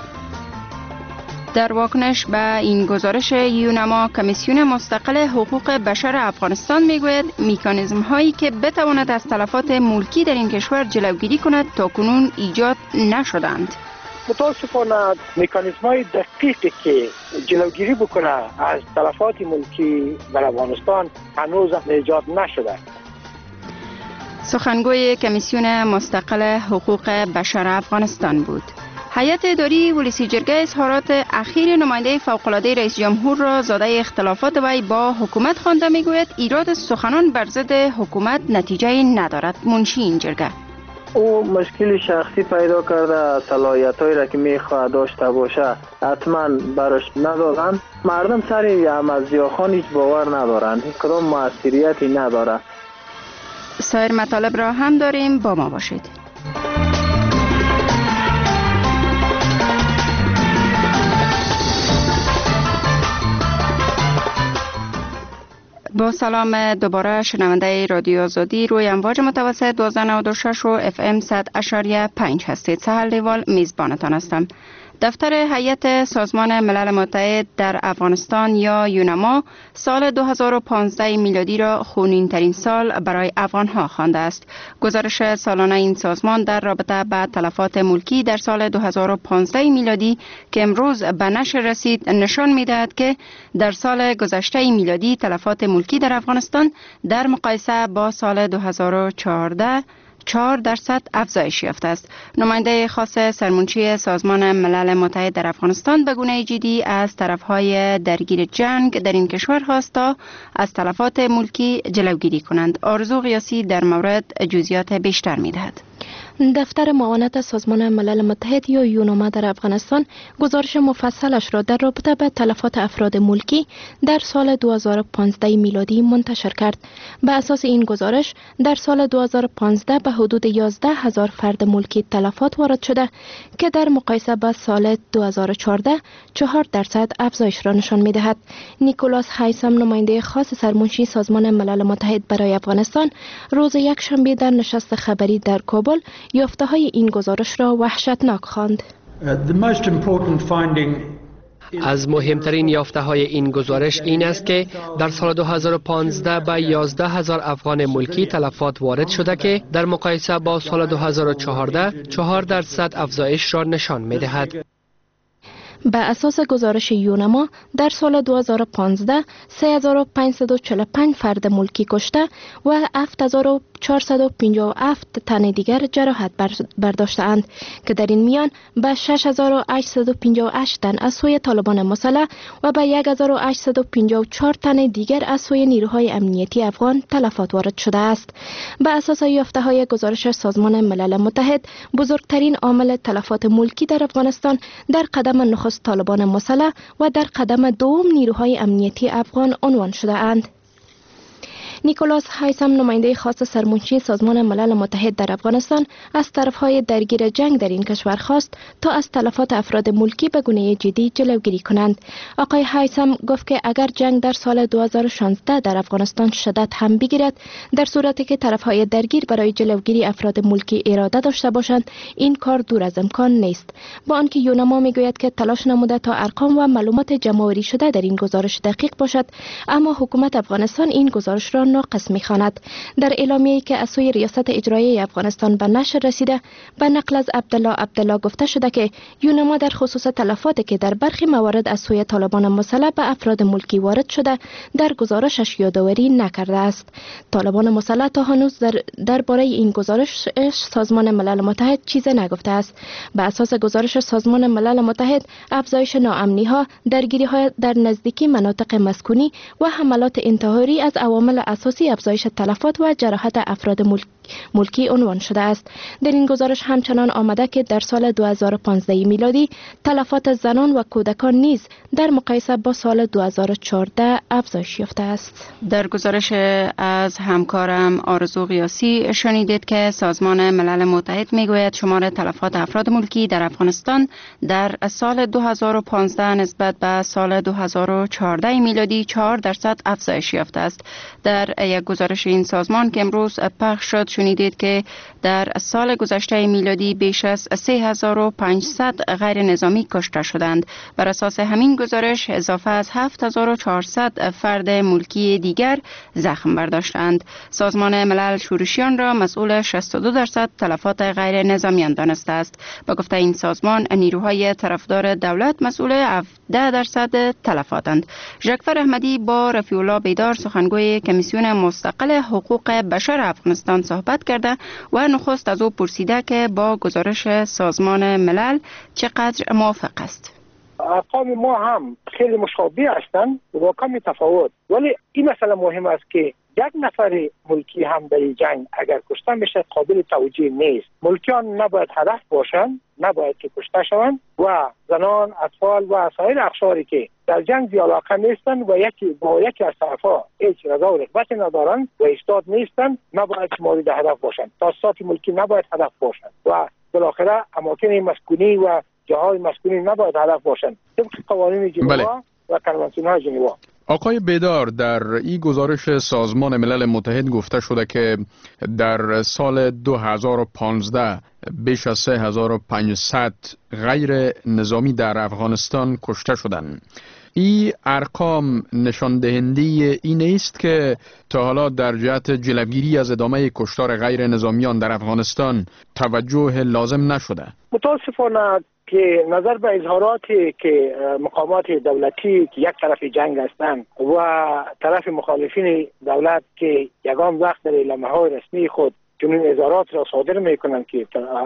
در واکنش به این گزارش یونما، کمیسیون مستقل حقوق بشر افغانستان میگوید مکانیزم هایی که بتواند از تلفات ملکی در این کشور جلوگیری کند تاکنون ایجاد نشدند. متاسفانه مکانیزم های دقیقی که جلوگیری بکنه از تلفات ملکی در افغانستان هنوز ایجاد نشده. سخنگوی کمیسیون مستقل حقوق بشر افغانستان بود. هیئت اداری ولسی جرگه اظهارات اخیر نماینده فوق‌العاده رئیس جمهور را زاده اختلافات وی با حکومت خوانده میگوید ایراد سخنان بر ضد حکومت نتیجه ندارد. منشی این جرگه: او مشکل شخصی پیدا کرده، صلاحیت‌هایی را که می‌خواهد داشته باشه حتما براش ندادن. مردم سر احمد ضیاءخان هیچ باور ندارند، کدام موثریتی نداره. سایر مطالب را هم داریم، با ما باشید. با سلام دوباره شنونده رادیو آزادی روی امواج متوسط دوازده نود و شش و اف ام صد اشاریه پنج هستید. سهل لیوال میزبانتان هستم. دفتر هیئت سازمان ملل متحد در افغانستان یا یونما سال دو هزار و پانزده میلادی را خونین ترین سال برای افغان ها خوانده است. گزارش سالانه این سازمان در رابطه با تلفات ملکی در سال دو هزار و پانزده میلادی که امروز به نشر رسید نشان می‌دهد که در سال گذشته میلادی تلفات ملکی در افغانستان در مقایسه با سال دو هزار و چهارده چهار درصد افزایش یافته است. نماینده خاص سرمنشی سازمان ملل متحد در افغانستان به گونه جدی از طرفهای درگیر جنگ در این کشور خواست تا از تلفات ملکی جلوگیری کنند. آرزو قیاسی در مورد جزئیات بیشتر می‌دهد. دفتر معاونت سازمان ملل متحد یا یونما در افغانستان گزارش مفصلش را در رابطه با تلفات افراد ملکی در سال دو هزار و پانزده میلادی منتشر کرد. به اساس این گزارش در سال دو هزار و پانزده به حدود یازده هزار فرد ملکی تلفات وارد شده که در مقایسه با سال دو هزار و چهارده چهار درصد افزایش را نشان می‌دهد. نیکولاس هایسام نماینده خاص سرمنشی سازمان ملل متحد برای افغانستان روز یک شنبه در نشست خبری در کابل یافته های این گزارش را وحشتناک خواند. از مهمترین یافته های این گزارش این است که در سال دو هزار و پانزده به یازده هزار افغان ملکی تلفات وارد شده که در مقایسه با سال دو هزار و چهارده چهار درصد افزایش را نشان می دهد. به اساس گزارش یونما در سال دو هزار و پانزده سه هزار و پانصد و چهل و پنج فرد ملکی کشته و هفت هزار و چهارصد و پنجاه و هفت تن دیگر جراحت برداشته‌اند که در این میان به شش هزار و هشتصد و پنجاه و هشت تن از سوی طالبان مسلح و به یک هزار و هشتصد و پنجاه و چهار تن دیگر از سوی نیروهای امنیتی افغان تلفات وارد شده است. به اساس یافته‌های گزارش سازمان ملل متحد، بزرگترین عامل تلفات ملکی در افغانستان در قدم نخست طالبان مسلح و در قدم دوم نیروهای امنیتی افغان عنوان شده اند. نیکولاس هایسم، نماینده خاص سرمنشی سازمان ملل متحد در افغانستان، از طرفهای درگیر جنگ در این کشور خواست تا از تلفات افراد ملکی به گونه جدی جلوگیری کنند. آقای هایسم گفت که اگر جنگ در سال دو هزار و شانزده در افغانستان شدت هم بگیرد، در صورتی که طرفهای درگیر برای جلوگیری افراد ملکی اراده داشته باشند، این کار دور از امکان نیست. با آنکه یونما میگوید که تلاش نموده تا ارقام و معلومات جمع‌آوری شده در این گزارش دقیق باشد، اما حکومت افغانستان این گزارش را ناقص می‌خواند. در اعلامیه‌ای که از سوی ریاست اجرایی افغانستان به نشر رسیده، به نقل از عبدالله عبدالله گفته شده که یونما در خصوص تلفاتی که در برخی موارد از سوی طالبان مسلح به افراد ملکی وارد شده در گزارشش یادآوری نکرده است. طالبان مسلح تا هنوز در درباره این گزارش سازمان ملل متحد چیزی نگفته است. به اساس گزارش سازمان ملل متحد، افزایش ناامنی‌ها، درگیری‌ها در نزدیکی مناطق مسکونی و حملات انتحاری از عوامل اساسی افزایش تلفات و جراحت افراد ملک ملکی عنوان شده است. در این گزارش همچنان آمده که در سال دو هزار و پانزده میلادی تلفات زنان و کودکان نیز در مقایسه با سال دو هزار و چهارده افزایش یافته است. در گزارش از همکارم آرزو قیاسی شنیدید که سازمان ملل متحد میگوید شمار تلفات افراد ملکی در افغانستان در سال دو هزار و پانزده نسبت به سال دو هزار و چهارده میلادی چهار درصد افزایش یافته است. در یک گزارش این سازمان که امروز پخش شد شنیدید که در سال گذشته میلادی بیش از سه هزار و پانصد غیر نظامی کشته شدند. بر اساس همین گزارش اضافه از هفت هزار و چهارصد فرد ملکی دیگر زخم برداشتند. سازمان ملل شورشیان را مسئول شصت و دو درصد تلفات غیر نظامیان دانسته است. با گفته این سازمان نیروهای طرفدار دولت مسئول هفده درصد تلفاتند. ژاکفر احمدی با رفیع الله بیدار سخنگوی کمیسیون مستقل حقوق بشر افغانستان صحبت کرده و نخست از او پرسیده که با گزارش سازمان ملل چقدر موافق است. ارقام ما هم خیلی مشابه هستند و کمی تفاوت، ولی این مسئله مهم است که یک نفر ملکی هم در این جنگ اگر کشته میشه قابل توجیه نیست. ملکیان نباید هدف باشند، نباید که کشته شوند و زنان، اطفال و سایر اقشاری که در جنگ بی علاقه نیستند و یکی با یکی از طرفها هیچ رضا و رغبت ندارند و ایستاد نیستند نباید مورد هدف باشند. تاسیسات ملکی نباید هدف باشند و بالاخره اماکن مسکونی و جاهای مسکونی نباید هدف باشند طبق قوانین ژنوا بله. و کنوانسیون‌های ژنوا. آقای بیدار، در این گزارش سازمان ملل متحد گفته شده که در سال دو هزار و پانزده بیش از سه هزار و پانصد غیر نظامی در افغانستان کشته شدند. این ارقام نشان دهنده این است که تا حالا در جهت جلوگیری از ادامه کشتار غیر نظامیان در افغانستان توجه لازم نشده. متاسفانه که نظر به اظهاراتی که مقامات دولتی که یک طرف جنگ هستند و طرف مخالفین دولت که یگان وقت در اعلامیه‌های رسمی خود چنین اظهارات را صادر میکنند که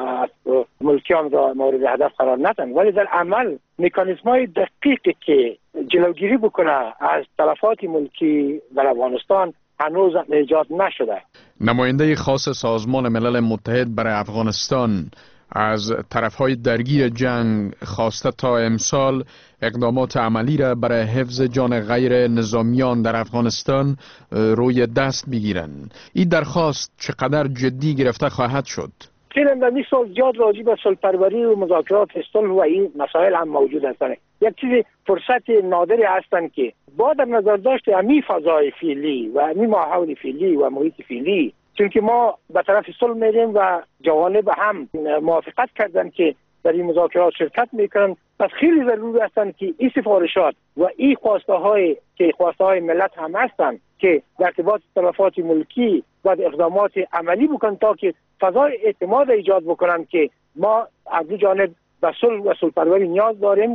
ملکیان را مورد هدف قرار ندهند، ولی در عمل مکانیزم‌های دقیقی که جلوگیری بکنه از تلفات ملکی در افغانستان هنوز ایجاد نشده. نماینده خاص سازمان ملل متحد برای افغانستان از طرفهای درگیر جنگ خواسته تا امسال اقدامات عملی را برای حفظ جان غیر نظامیان در افغانستان روی دست بگیرند. این درخواست چقدر جدی گرفته خواهد شد؟ فعلا در این سال زیاد راجع به صلح‌پروری و مذاکرات صلح و این مسائل هم موجود هستند. یک چیز فرصت نادری هستند که با در نظر داشت امی فضای فعلی و امی ماحول فعلی و محیط فعلی، چون که ما به طرف صلح میریم و جوانب هم موافقت کردن که در این مذاکرات شرکت میکنن، پس خیلی ضروری هستند که این سفارشات و این خواسته های که خواسته های ملت هم هستند که در ارتباط تلفات ملکی و اقدامات عملی بکنن تا که فضای اعتماد ایجاد بکنن که ما از دو جانب به صلح و صلح‌پروری نیاز داریم و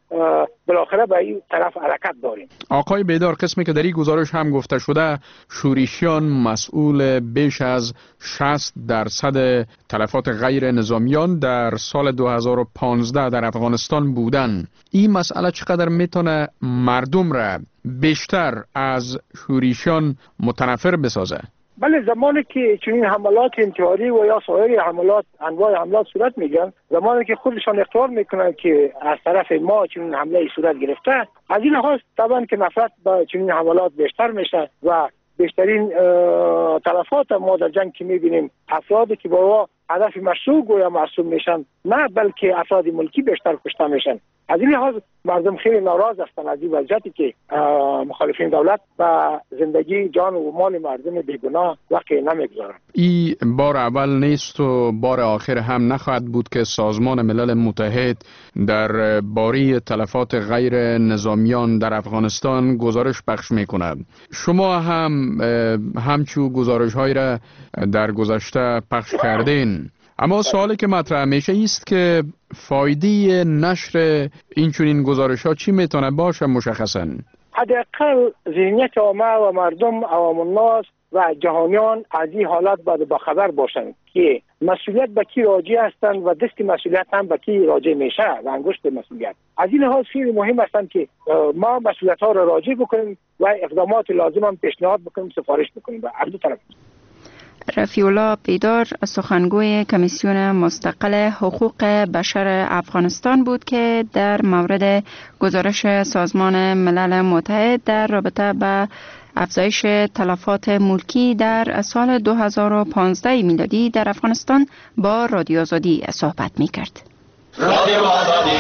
بالاخره به این طرف حرکت داریم. آقای بیدار، قسمی که در این گزارش هم گفته شده شورشیان مسئول بیش از شصت درصد تلفات غیر نظامیان در سال دو هزار و پانزده در افغانستان بودن، این مسئله چقدر میتونه مردم را بیشتر از شورشیان متنفر بسازه؟ بله، زمانی که چنین حملات انتحاری و یا سایر حملات انواع حملات صورت میگیرن، زمانی که خودشان اقرار میکنن که از طرف ما چنین حمله صورت گرفته، از این لحاظ طبعا که نفرت با چنین حملات بیشتر میشه و بیشترین تلفات ما در جنگ که میبینیم افرادی که با هدف مشروع گویا معصوم میشن، نه بلکه افراد ملکی بیشتر کشته میشن. از این لحاظ مردم خیلی ناراض هستند از این وضعیتی که مخالفین دولت و زندگی جان و مال مردم بیگناه وقتی نمیگذارند. این بار اول نیست و بار آخر هم نخواهد بود که سازمان ملل متحد در باره تلفات غیر نظامیان در افغانستان گزارش پخش میکند. شما هم همچو گزارش های را در گذشته پخش کردین، اما سوالی که مطرح میشه است که فایده نشر این چنین گزارش ها چی میتونه باشه مشخصا؟ حداقل ذهنیت عامه و مردم عوام الناس و جهانیان از این حالت باید باخبر باشند که مسئولیت به کی راجع هستند و دست مسئولیت هم به کی راجع میشه و انگشت مسئولیت. از این لحاظ خیلی مهم هستند که ما مسئولیت ها را راجع بکنیم و اقدامات لازم هم پیشنهاد بکنیم، سفارش بکنیم به هر دو طرف. رفیع الله بیدار، سخنگوی کمیسیون مستقل حقوق بشر افغانستان بود که در مورد گزارش سازمان ملل متحد در رابطه با افزایش تلفات ملکی در سال دو هزار و پانزده میلادی در افغانستان با رادیو آزادی صحبت می کرد. رادیو آزادی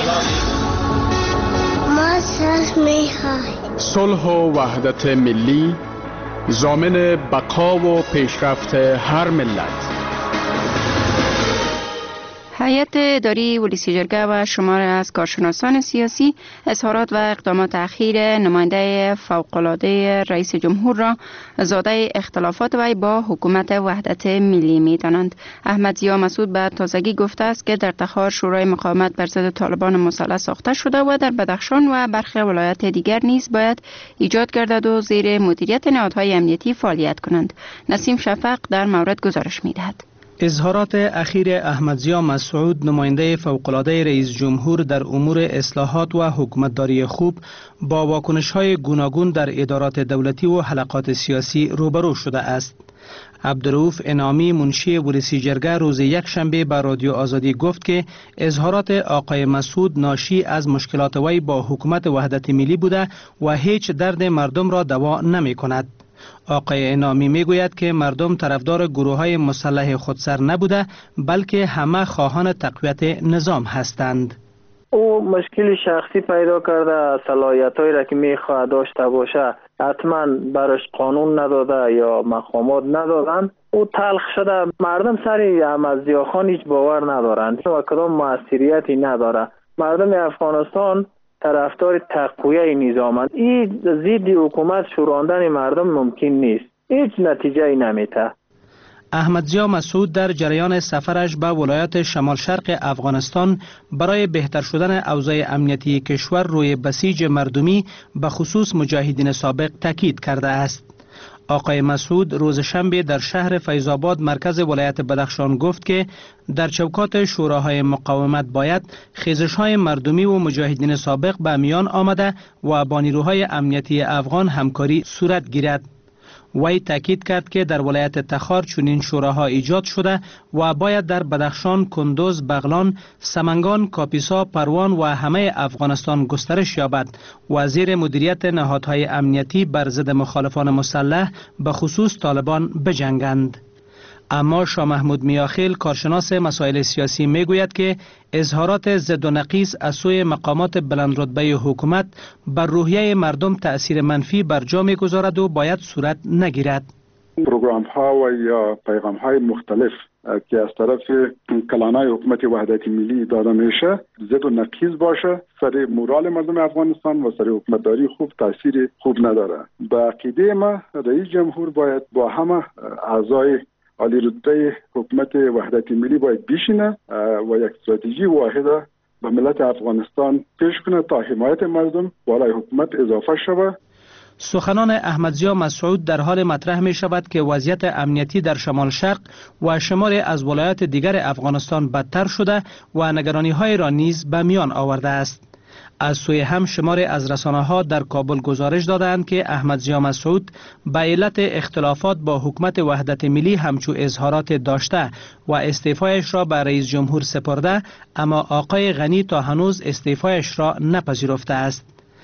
ما ساز می خواهیم صلح و وحدت ملی ضامن بقا و پیشرفت هر ملت. هیئت اداری ولسی جرگه و شمار از کارشناسان سیاسی اظهارات و اقدامات اخیر نماینده فوق‌العاده رئیس جمهور را زاده اختلافات وی با حکومت وحدت ملی می دانند. احمد ضیا مسعود به تازگی گفته است که در تخار شورای مقاومت بر ضد طالبان مسلح ساخته شده و در بدخشان و برخی ولایات دیگر نیز باید ایجاد گردد و زیر مدیریت نهادهای امنیتی فعالیت کنند. نسیم شفق در مورد گزارش می دهد. اظهارات اخیر احمد ضیا مسعود نماینده فوق‌العاده رئیس جمهور در امور اصلاحات و حکومتداری خوب با واکنش‌های گوناگون در ادارات دولتی و حلقات سیاسی روبرو شده است. عبدالرؤوف انعامی منشی ولسی جرگه روز یک شنبه به رادیو آزادی گفت که اظهارات آقای مسعود ناشی از مشکلات وی با حکومت وحدت ملی بوده و هیچ درد مردم را دوا نمی کند. آقای انعامی می گوید که مردم طرفدار گروه های مسلح خودسر نبوده بلکه همه خواهان تقویت نظام هستند. او مشکل شخصی پیدا کرده، صلاحیت‌هایی را که می‌خواد داشته باشه حتما برش قانون نداده یا مقامات ندادن، او تلخ شده. مردم سر احمد ضیا خان هیچ باور ندارند و کدام موثریتی نداره. مردم افغانستان طرفدار تقویت نظامند. این ضد حکومت شوراندن مردم ممکن نیست، هیچ نتیجه ای نمیده. احمد ضیا مسعود در جریان سفرش به ولایت شمال شرق افغانستان برای بهتر شدن اوضاع امنیتی کشور روی بسیج مردمی به خصوص مجاهدین سابق تاکید کرده است. آقای مسعود روز شنبه در شهر فیض‌آباد مرکز ولایت بدخشان گفت که در چوکات شوراهای مقاومت باید خیزش‌های مردمی و مجاهدین سابق به میان آمده و با نیروهای امنیتی افغان همکاری صورت گیرد. وی تاکید کرد که در ولایت تخار چنین شوراها ایجاد شده و باید در بدخشان، کندوز، بغلان، سمنگان، کاپیسا، پروان و همه افغانستان گسترش یابد و زیر مدیریت نهادهای امنیتی بر ضد مخالفان مسلح به خصوص طالبان بجنگند. اما شاه محمود میاخیل کارشناس مسائل سیاسی میگوید که اظهارات ضد و نقیض از سوی مقامات بلند رتبه حکومت بر روحیه مردم تأثیر منفی بر جا میگذارد و باید صورت نگیرد. پروگرام ها و یا پیغام های مختلف که از طرف کلانای حکومت وحدت ملی داده میشه ضد و نقیض باشه، سر مورال مردم افغانستان و سر حکومتداری خوب تاثیر خوب نداره. به عقیده ما رئیس جمهور باید با همه اعضای عالی رتبه حکومت وحدت ملی باید بشینه و یک استراتژی واحده به ملت افغانستان پیش کنه تا حمایت مردم بالای حکومت اضافه شود. سخنان احمدضیا مسعود در حال مطرح می شود که وضعیت امنیتی در شمال شرق و شماری از ولایات دیگر افغانستان بدتر شده و نگرانی های را نیز به میان آورده است. از سوی هم شماری از رسانه ها در کابل گزارش دادند که احمدضیا مسعود به علت اختلافات با حکومت وحدت ملی همچو اظهارات داشته و استعفایش را به رئیس جمهور سپرده، اما آقای غنی تا هنوز استعفایش را نپذیرفته است.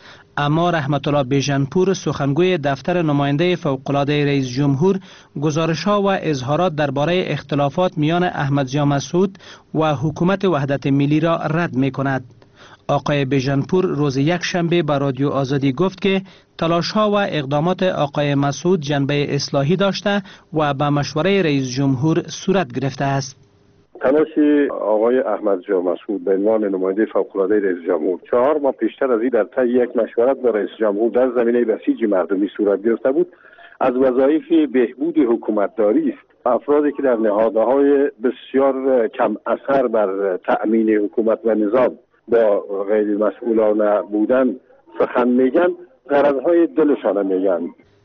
اما رحمت الله بیژنپور، سخنگوی دفتر نماینده فوق‌العاده رئیس جمهور، گزارش‌ها و اظهارات درباره اختلافات میان احمدضیا مسعود و حکومت وحدت ملی را رد می‌کند. آقای بیژنپور روز یک شنبه به رادیو آزادی گفت که تلاش‌ها و اقدامات آقای مسعود جنبه اصلاحی داشته و به مشوره رئیس جمهور صورت گرفته است. تلاش آقای احمدضیا مسعود به عنوان نماینده فوق‌العاده رئیس جمهور چهار ماه پیشتر از این در طی یک مشورت با رئیس جمهور در زمینه بسیج مردمی صورت گرفته بود، از وظایف بهبود حکومتداری است. افرادی که در نهادهای بسیار کم اثر بر تأمین حکومت و نظام با غیر مسئولانه بودن سخن میگن، غرضهای دلشان میگن.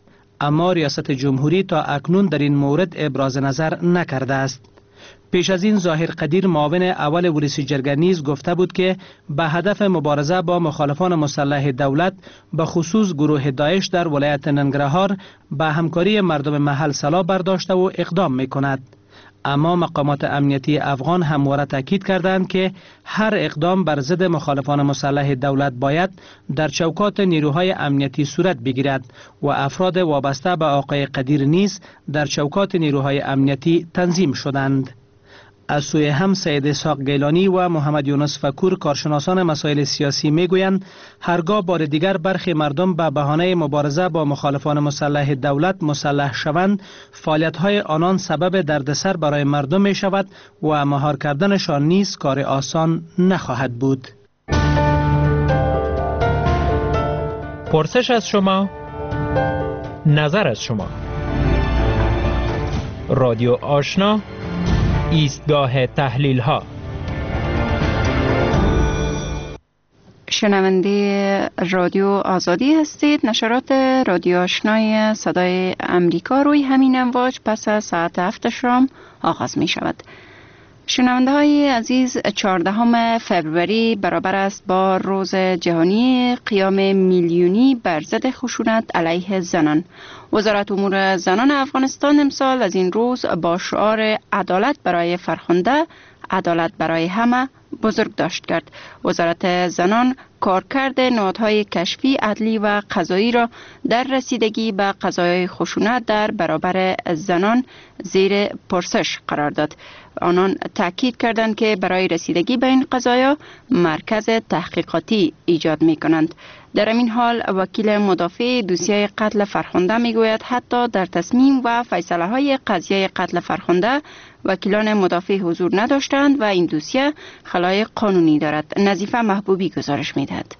اما ریاست جمهوری تا اکنون در این مورد ابراز نظر نکرده است. پیش از این ظاهر قدیر، معاون اول ولسی جرگه نیز گفته بود که به هدف مبارزه با مخالفان مسلح دولت به خصوص گروه داعش در ولایت ننگرهار به همکاری مردم محل سلا برداشته و اقدام می کند. اما مقامات امنیتی افغان همواره تاکید کردند که هر اقدام بر ضد مخالفان مسلح دولت باید در چوکات نیروهای امنیتی صورت بگیرد و افراد وابسته به آقای قدیر نیز در چوکات نیروهای امنیتی تنظیم شدند. از سوی هم سید اسحاق گیلانی و محمد یونس فکور، کارشناسان مسائل سیاسی، میگویند هرگاه بار دیگر برخی مردم به بهانه مبارزه با مخالفان مسلح دولت مسلح شوند، فعالیت‌های آنان سبب دردسر برای مردم می شود و مهار کردنشان نیز کار آسان نخواهد بود. پرسش از شما، نظر از شما. رادیو آشنا، ایستگاه تحلیل ها. شنونده رادیو آزادی هستید. نشرات رادیو آشنای صدای امریکا روی همین امواج پس از ساعت هفت شام آغاز می شود. شنونده های عزیز، چهاردهم فوریه برابر است با روز جهانی قیام میلیونی بر ضد خشونت علیه زنان. وزارت امور زنان افغانستان امسال از این روز با شعار عدالت برای فرخنده، عدالت برای همه بزرگ داشت کرد. وزارت زنان کارکرد نهادهای کشفی، عدلی و قضایی را در رسیدگی به قضایای خشونت در برابر زنان زیر پرسش قرار داد. آنان تاکید کردند که برای رسیدگی به این قضایا مرکز تحقیقاتی ایجاد می کنند. در این حال وکیل مدافع دوسیه قتل فرخنده می گوید حتی در تصمیم و فیصله های قضیه قتل فرخنده وکیلان مدافع حضور نداشتند و این دوسیه خلای قانونی دارد. نظیفه محبوبی گزارش می دهد.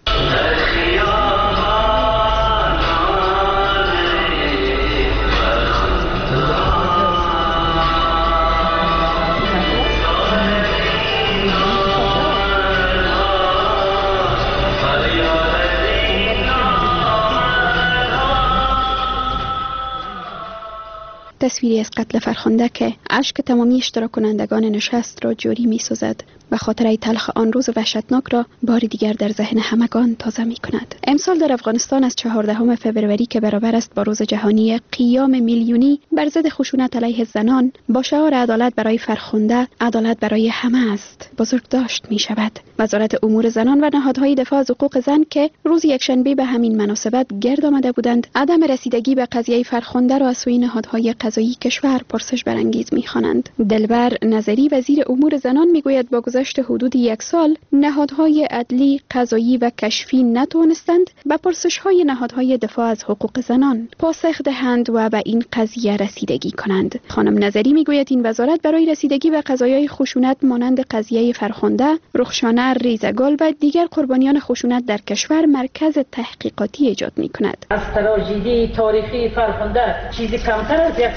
تصویری از قتل فرخنده که اشک تمامی اشتراک کنندگان نشست را جاری می سازد و خاطره تلخ آن روز وحشتناک را بار دیگر در ذهن همگان تازه می کند. امسال در افغانستان از چهاردهم فوریه که برابر است با روز جهانی قیام میلیونی بر ضد خشونت علیه زنان، با شعار عدالت برای فرخنده، عدالت برای همه است بزرگ داشت می شود. وزارت امور زنان و نهادهای دفاع از حقوق زن که روز یکشنبه به همین مناسبت گرد آمده بودند، عدم رسیدگی به قضیه فرخنده را از سوی نهادهای قضایی کشور پرسش برانگیز می خوانند. دلبر نظری، وزیر امور زنان، میگوید با گذشت حدود یک سال نهادهای عدلی، قضایی و کشفی نتوانستند به پرسش‌های نهادهای دفاع از حقوق زنان پاسخ دهند و به این قضیه رسیدگی کنند. خانم نظری میگوید این وزارت برای رسیدگی به قضایای خشونت مانند قضیه فرخنده، رخشانه، ریزگل و دیگر قربانیان خشونت در کشور مرکز تحقیقاتی ایجاد می‌کند. از تراژدی تاریخی فرخنده چیزی کمتر از یک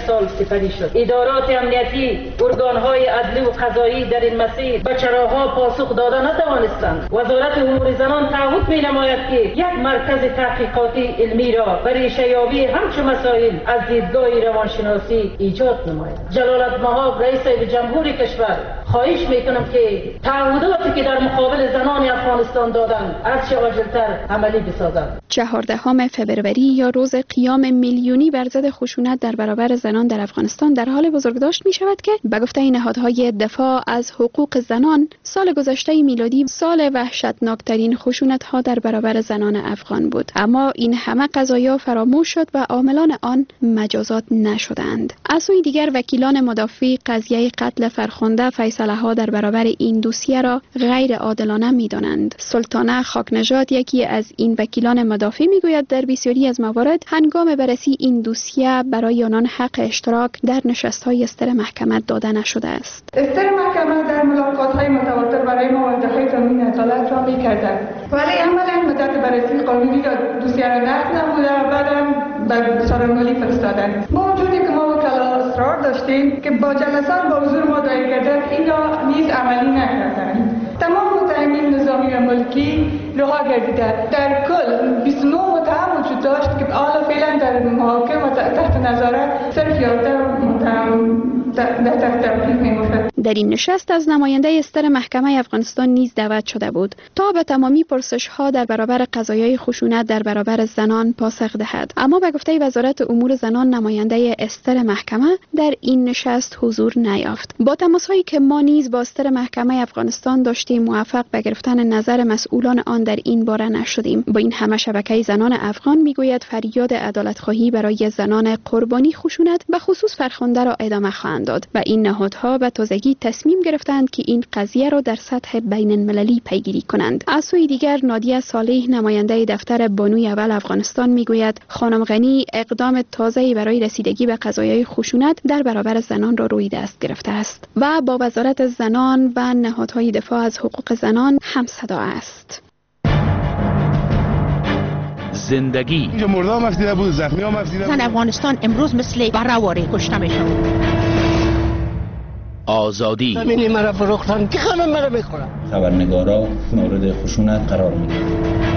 سال سپری شد. ادارات امنیتی، ارگان‌های عدلی و قضایی در این مسیر به چراغ‌ها پاسخ دادن نتوانستند. وزارت امور زنان تعهد می‌نماید که یک مرکز تحقیقاتی علمی را برای ریشه‌یابی همچون مسائل از دیدگاه روانشناسی ایجاد نماید. جلالت مآب رئیس جمهور کشور خواهش میکنم که تعهداتی که در مقابل زنان افغانستان دادند از چه عاجل‌تر عملی بسازند. چهاردهم فوریه یا روز قیام میلیونی بر ضد خشونت در برابر زنان در افغانستان در حال بزرگداشت می شود که به گفته نهادهای دفاع از حقوق زنان سال گذشته میلادی سال وحشتناکترین خشونت ها در برابر زنان افغان بود، اما این همه قضایا فراموش شد و عاملان آن مجازات نشدند. از سوی دیگر وکیلان مدافع قضیه قتل فرخنده فیصله ها در برابر این دوسیه را غیر عادلانه می دانند. سلطانه خاکنژاد یکی از این وکیلان مدافع می گوید در بسیاری از موارد هنگام بررسی این دوسیه برای آنان حق اشتراک در نشست‌های استر محکمه داده نشده است. استر محکمه در ملاقات‌های متواتر برای مواجهه تامین عدالت را می‌کردند، ولی عملاً مدت بررسی قانونی را دوسیه را نقض نموده و بعداً به سالمالی فرستادند. با وجودی که ما وکلا اصرار داشتیم که با جلسات با حضور ما دایر کردن این را نیز عملی نکردند. تمام متهمین نظامی و ملکی رها گردیدند. در کل بیست و نه متهم وجود داشت که حالا فعلا در محاکم و تحت نظارت صرف یازده متهم در تحت تبعیض می‌باشد. در این نشست از نماینده استر محکمه افغانستان نیز دعوت شده بود تا به تمامی پرسش‌ها در برابر قضایای خشونت در برابر زنان پاسخ دهد، اما به گفته وزارت امور زنان نماینده استر محکمه در این نشست حضور نیافت. با تماس‌هایی که ما نیز با استر محکمه افغانستان داشتیم موفق به گرفتن نظر مسئولان آن در این باره نشدیم. با این همه شبکه زنان افغان میگوید فریاد عدالت‌خواهی برای زنان قربانی خشونت به خصوص فرخنده را ادامه خواهند داد و این نهادها به تازگی تصمیم گرفتند که این قضیه را در سطح بین المللی پیگیری کنند. از سوی دیگر نادیه صالح نماینده دفتر بانوی اول افغانستان میگوید خانم غنی اقدام تازه‌ای برای رسیدگی به قضایای خشونت در برابر زنان را روی دست گرفته است و با وزارت زنان و نهادهای دفاع از حقوق زنان همصدا است. زندگی اینجا مردا هم افدیده بود، زخمی هم افدیده بود. زن افغانستان امروز مثل برآواره کشته میشن. آزادی زمین مرا فروختن که خانم مرا میخورن. خبرنگارا مورد خشونت قرار میگیرن.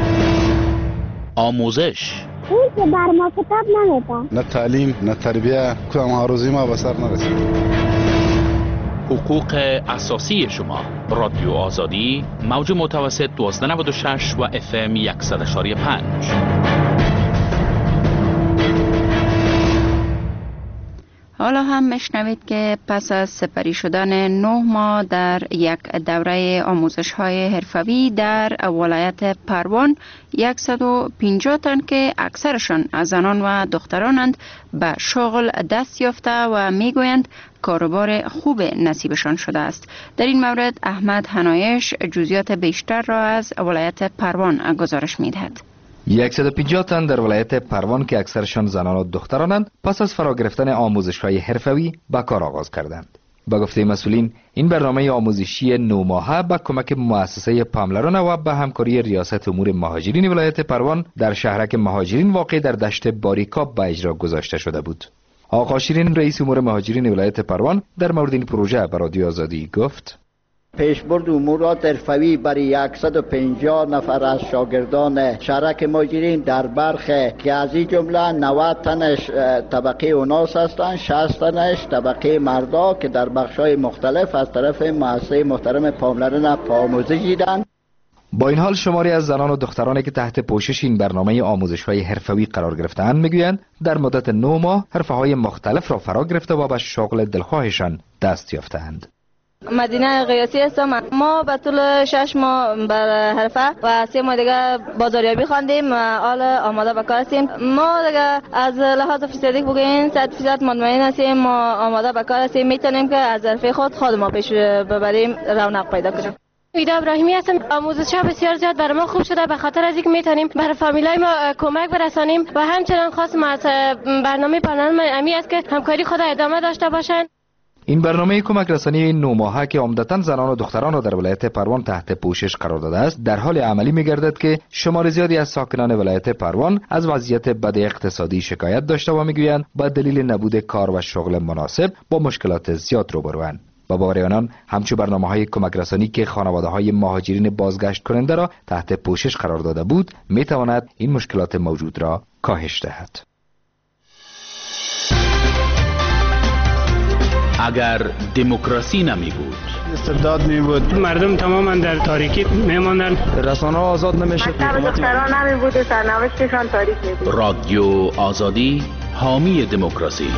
آموزش اون که بر ما کتاب نمیده. نه تعلیم نه تربیه کدام هاروزی ما به سر نرسید. حقوق اساسی شما. رادیو آزادی موج متوسط دوازده نود و شش و اف ام صد و یک و پنج. حالا هم میشنوید که پس از سپری شدن نه ماه در یک دوره آموزش های حرفوی در ولایت پروان صد و پنجاه تن که اکثرشان از زنان و دخترانند به شغل دست یافته و میگویند کاروبار خوب نصیبشان شده است. در این مورد احمد حنایش جزئیات بیشتر را از ولایت پروان گزارش میدهد. صد و پنجاه تن در ولایت پروان که اکثرشان زنان و دخترانند پس از فرا گرفتن آموزش‌های حرفوی به کار آغاز کردند. با گفته مسئولین این برنامه آموزشی نو ماهه با کمک مؤسسه پاملران و به همکاری ریاست امور مهاجرین ولایت پروان در شهرک مهاجرین واقع در دشت باریکاب به اجرا گذاشته شده بود. آقا شیرین رئیس امور مهاجرین ولایت پروان در مورد این پروژه به رادیو آزادی گفت: پیشبرد امورات حرفوی برای صد و پنجاه نفر از شاگردان شهرک مهاجرین در برخ که از این جمله نود تنش طبقه اوناس هستند، شصت تنش طبقه مردا که در بخش‌های مختلف از طرف مؤسسه محترم پاملران پاموزش دیدند. با این حال شماری از زنان و دخترانی که تحت پوشش این برنامه آموزش‌های حرفوی قرار گرفته‌اند میگویند در مدت نه ماه حرفه‌های مختلف را فرا گرفته و به شغل دلخواهشان دست یافته‌اند. مدینه قیاسی هستم. ما به طول شش ماه بر حرفه و سه ماه دیگه بازاریابی خواندیم و حال آماده به کار هستیم. ما دیگه از لحاظ فیصدی بگوییم صد درصد مطمئن هستیم ما آماده به کار هستیم، میتونیم که از حرفه خود خود ما پیش ببریم، رونق پیدا کنیم. ایده ابراهیمی هستم. آموزش ها بسیار زیاد برای ما خوب شده به خاطر از اینکه میتونیم برای فامیلای ما کمک برسانیم و همچنان خواستم از برنامه پاملران امی است که همکاری خود ادامه داشته باشند. این برنامه کمک رسانی نو ماهه که عمدتاً زنان و دختران را در ولایت پروان تحت پوشش قرار داده است، در حال عملی می‌گردد که شمار زیادی از ساکنان ولایت پروان از وضعیت بد اقتصادی شکایت داشته و می‌گویند با دلیل نبود کار و شغل مناسب با مشکلات زیاد روبروند. با باور آنان همچو برنامه‌های کمک رسانی که خانواده‌های مهاجرین بازگشت کننده را تحت پوشش قرار داده بود، می‌تواند این مشکلات موجود را کاهش دهد. اگر دموکراسی نمی بود، استبداد می بود، مردم تماما در تاریکی میماندن، رسانه‌ها آزاد نمیشد، مکتب دختران نمی بود و سرنوشتشان تاریک می بود. رادیو آزادی حامی دموکراسی.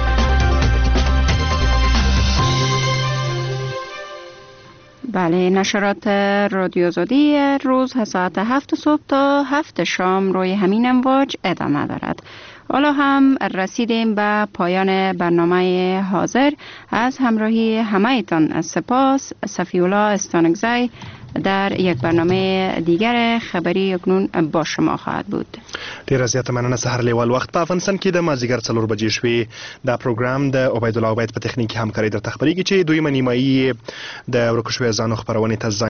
بله، نشرات رادیو آزادی روز ساعت هفت صبح تا هفت شام روی همین امواج ادامه دارد. حالا هم رسیدیم به پایان برنامه حاضر. از همراهی همه‌تان سپاس. صفی‌الله استانکزی در یک برنامه دیگر خبری اکنون با شما خواهد بود. ډیره زیاته مننه. سحر لیوال وخت په افغانستان کې د مازدیګر څلور بجې شوې. دا پروګرام د عبیدالله عبید په تخنیکي همکارۍ در تخبریږي چې دوی منیمایي د ورکو شویو ځانو خبرونې ته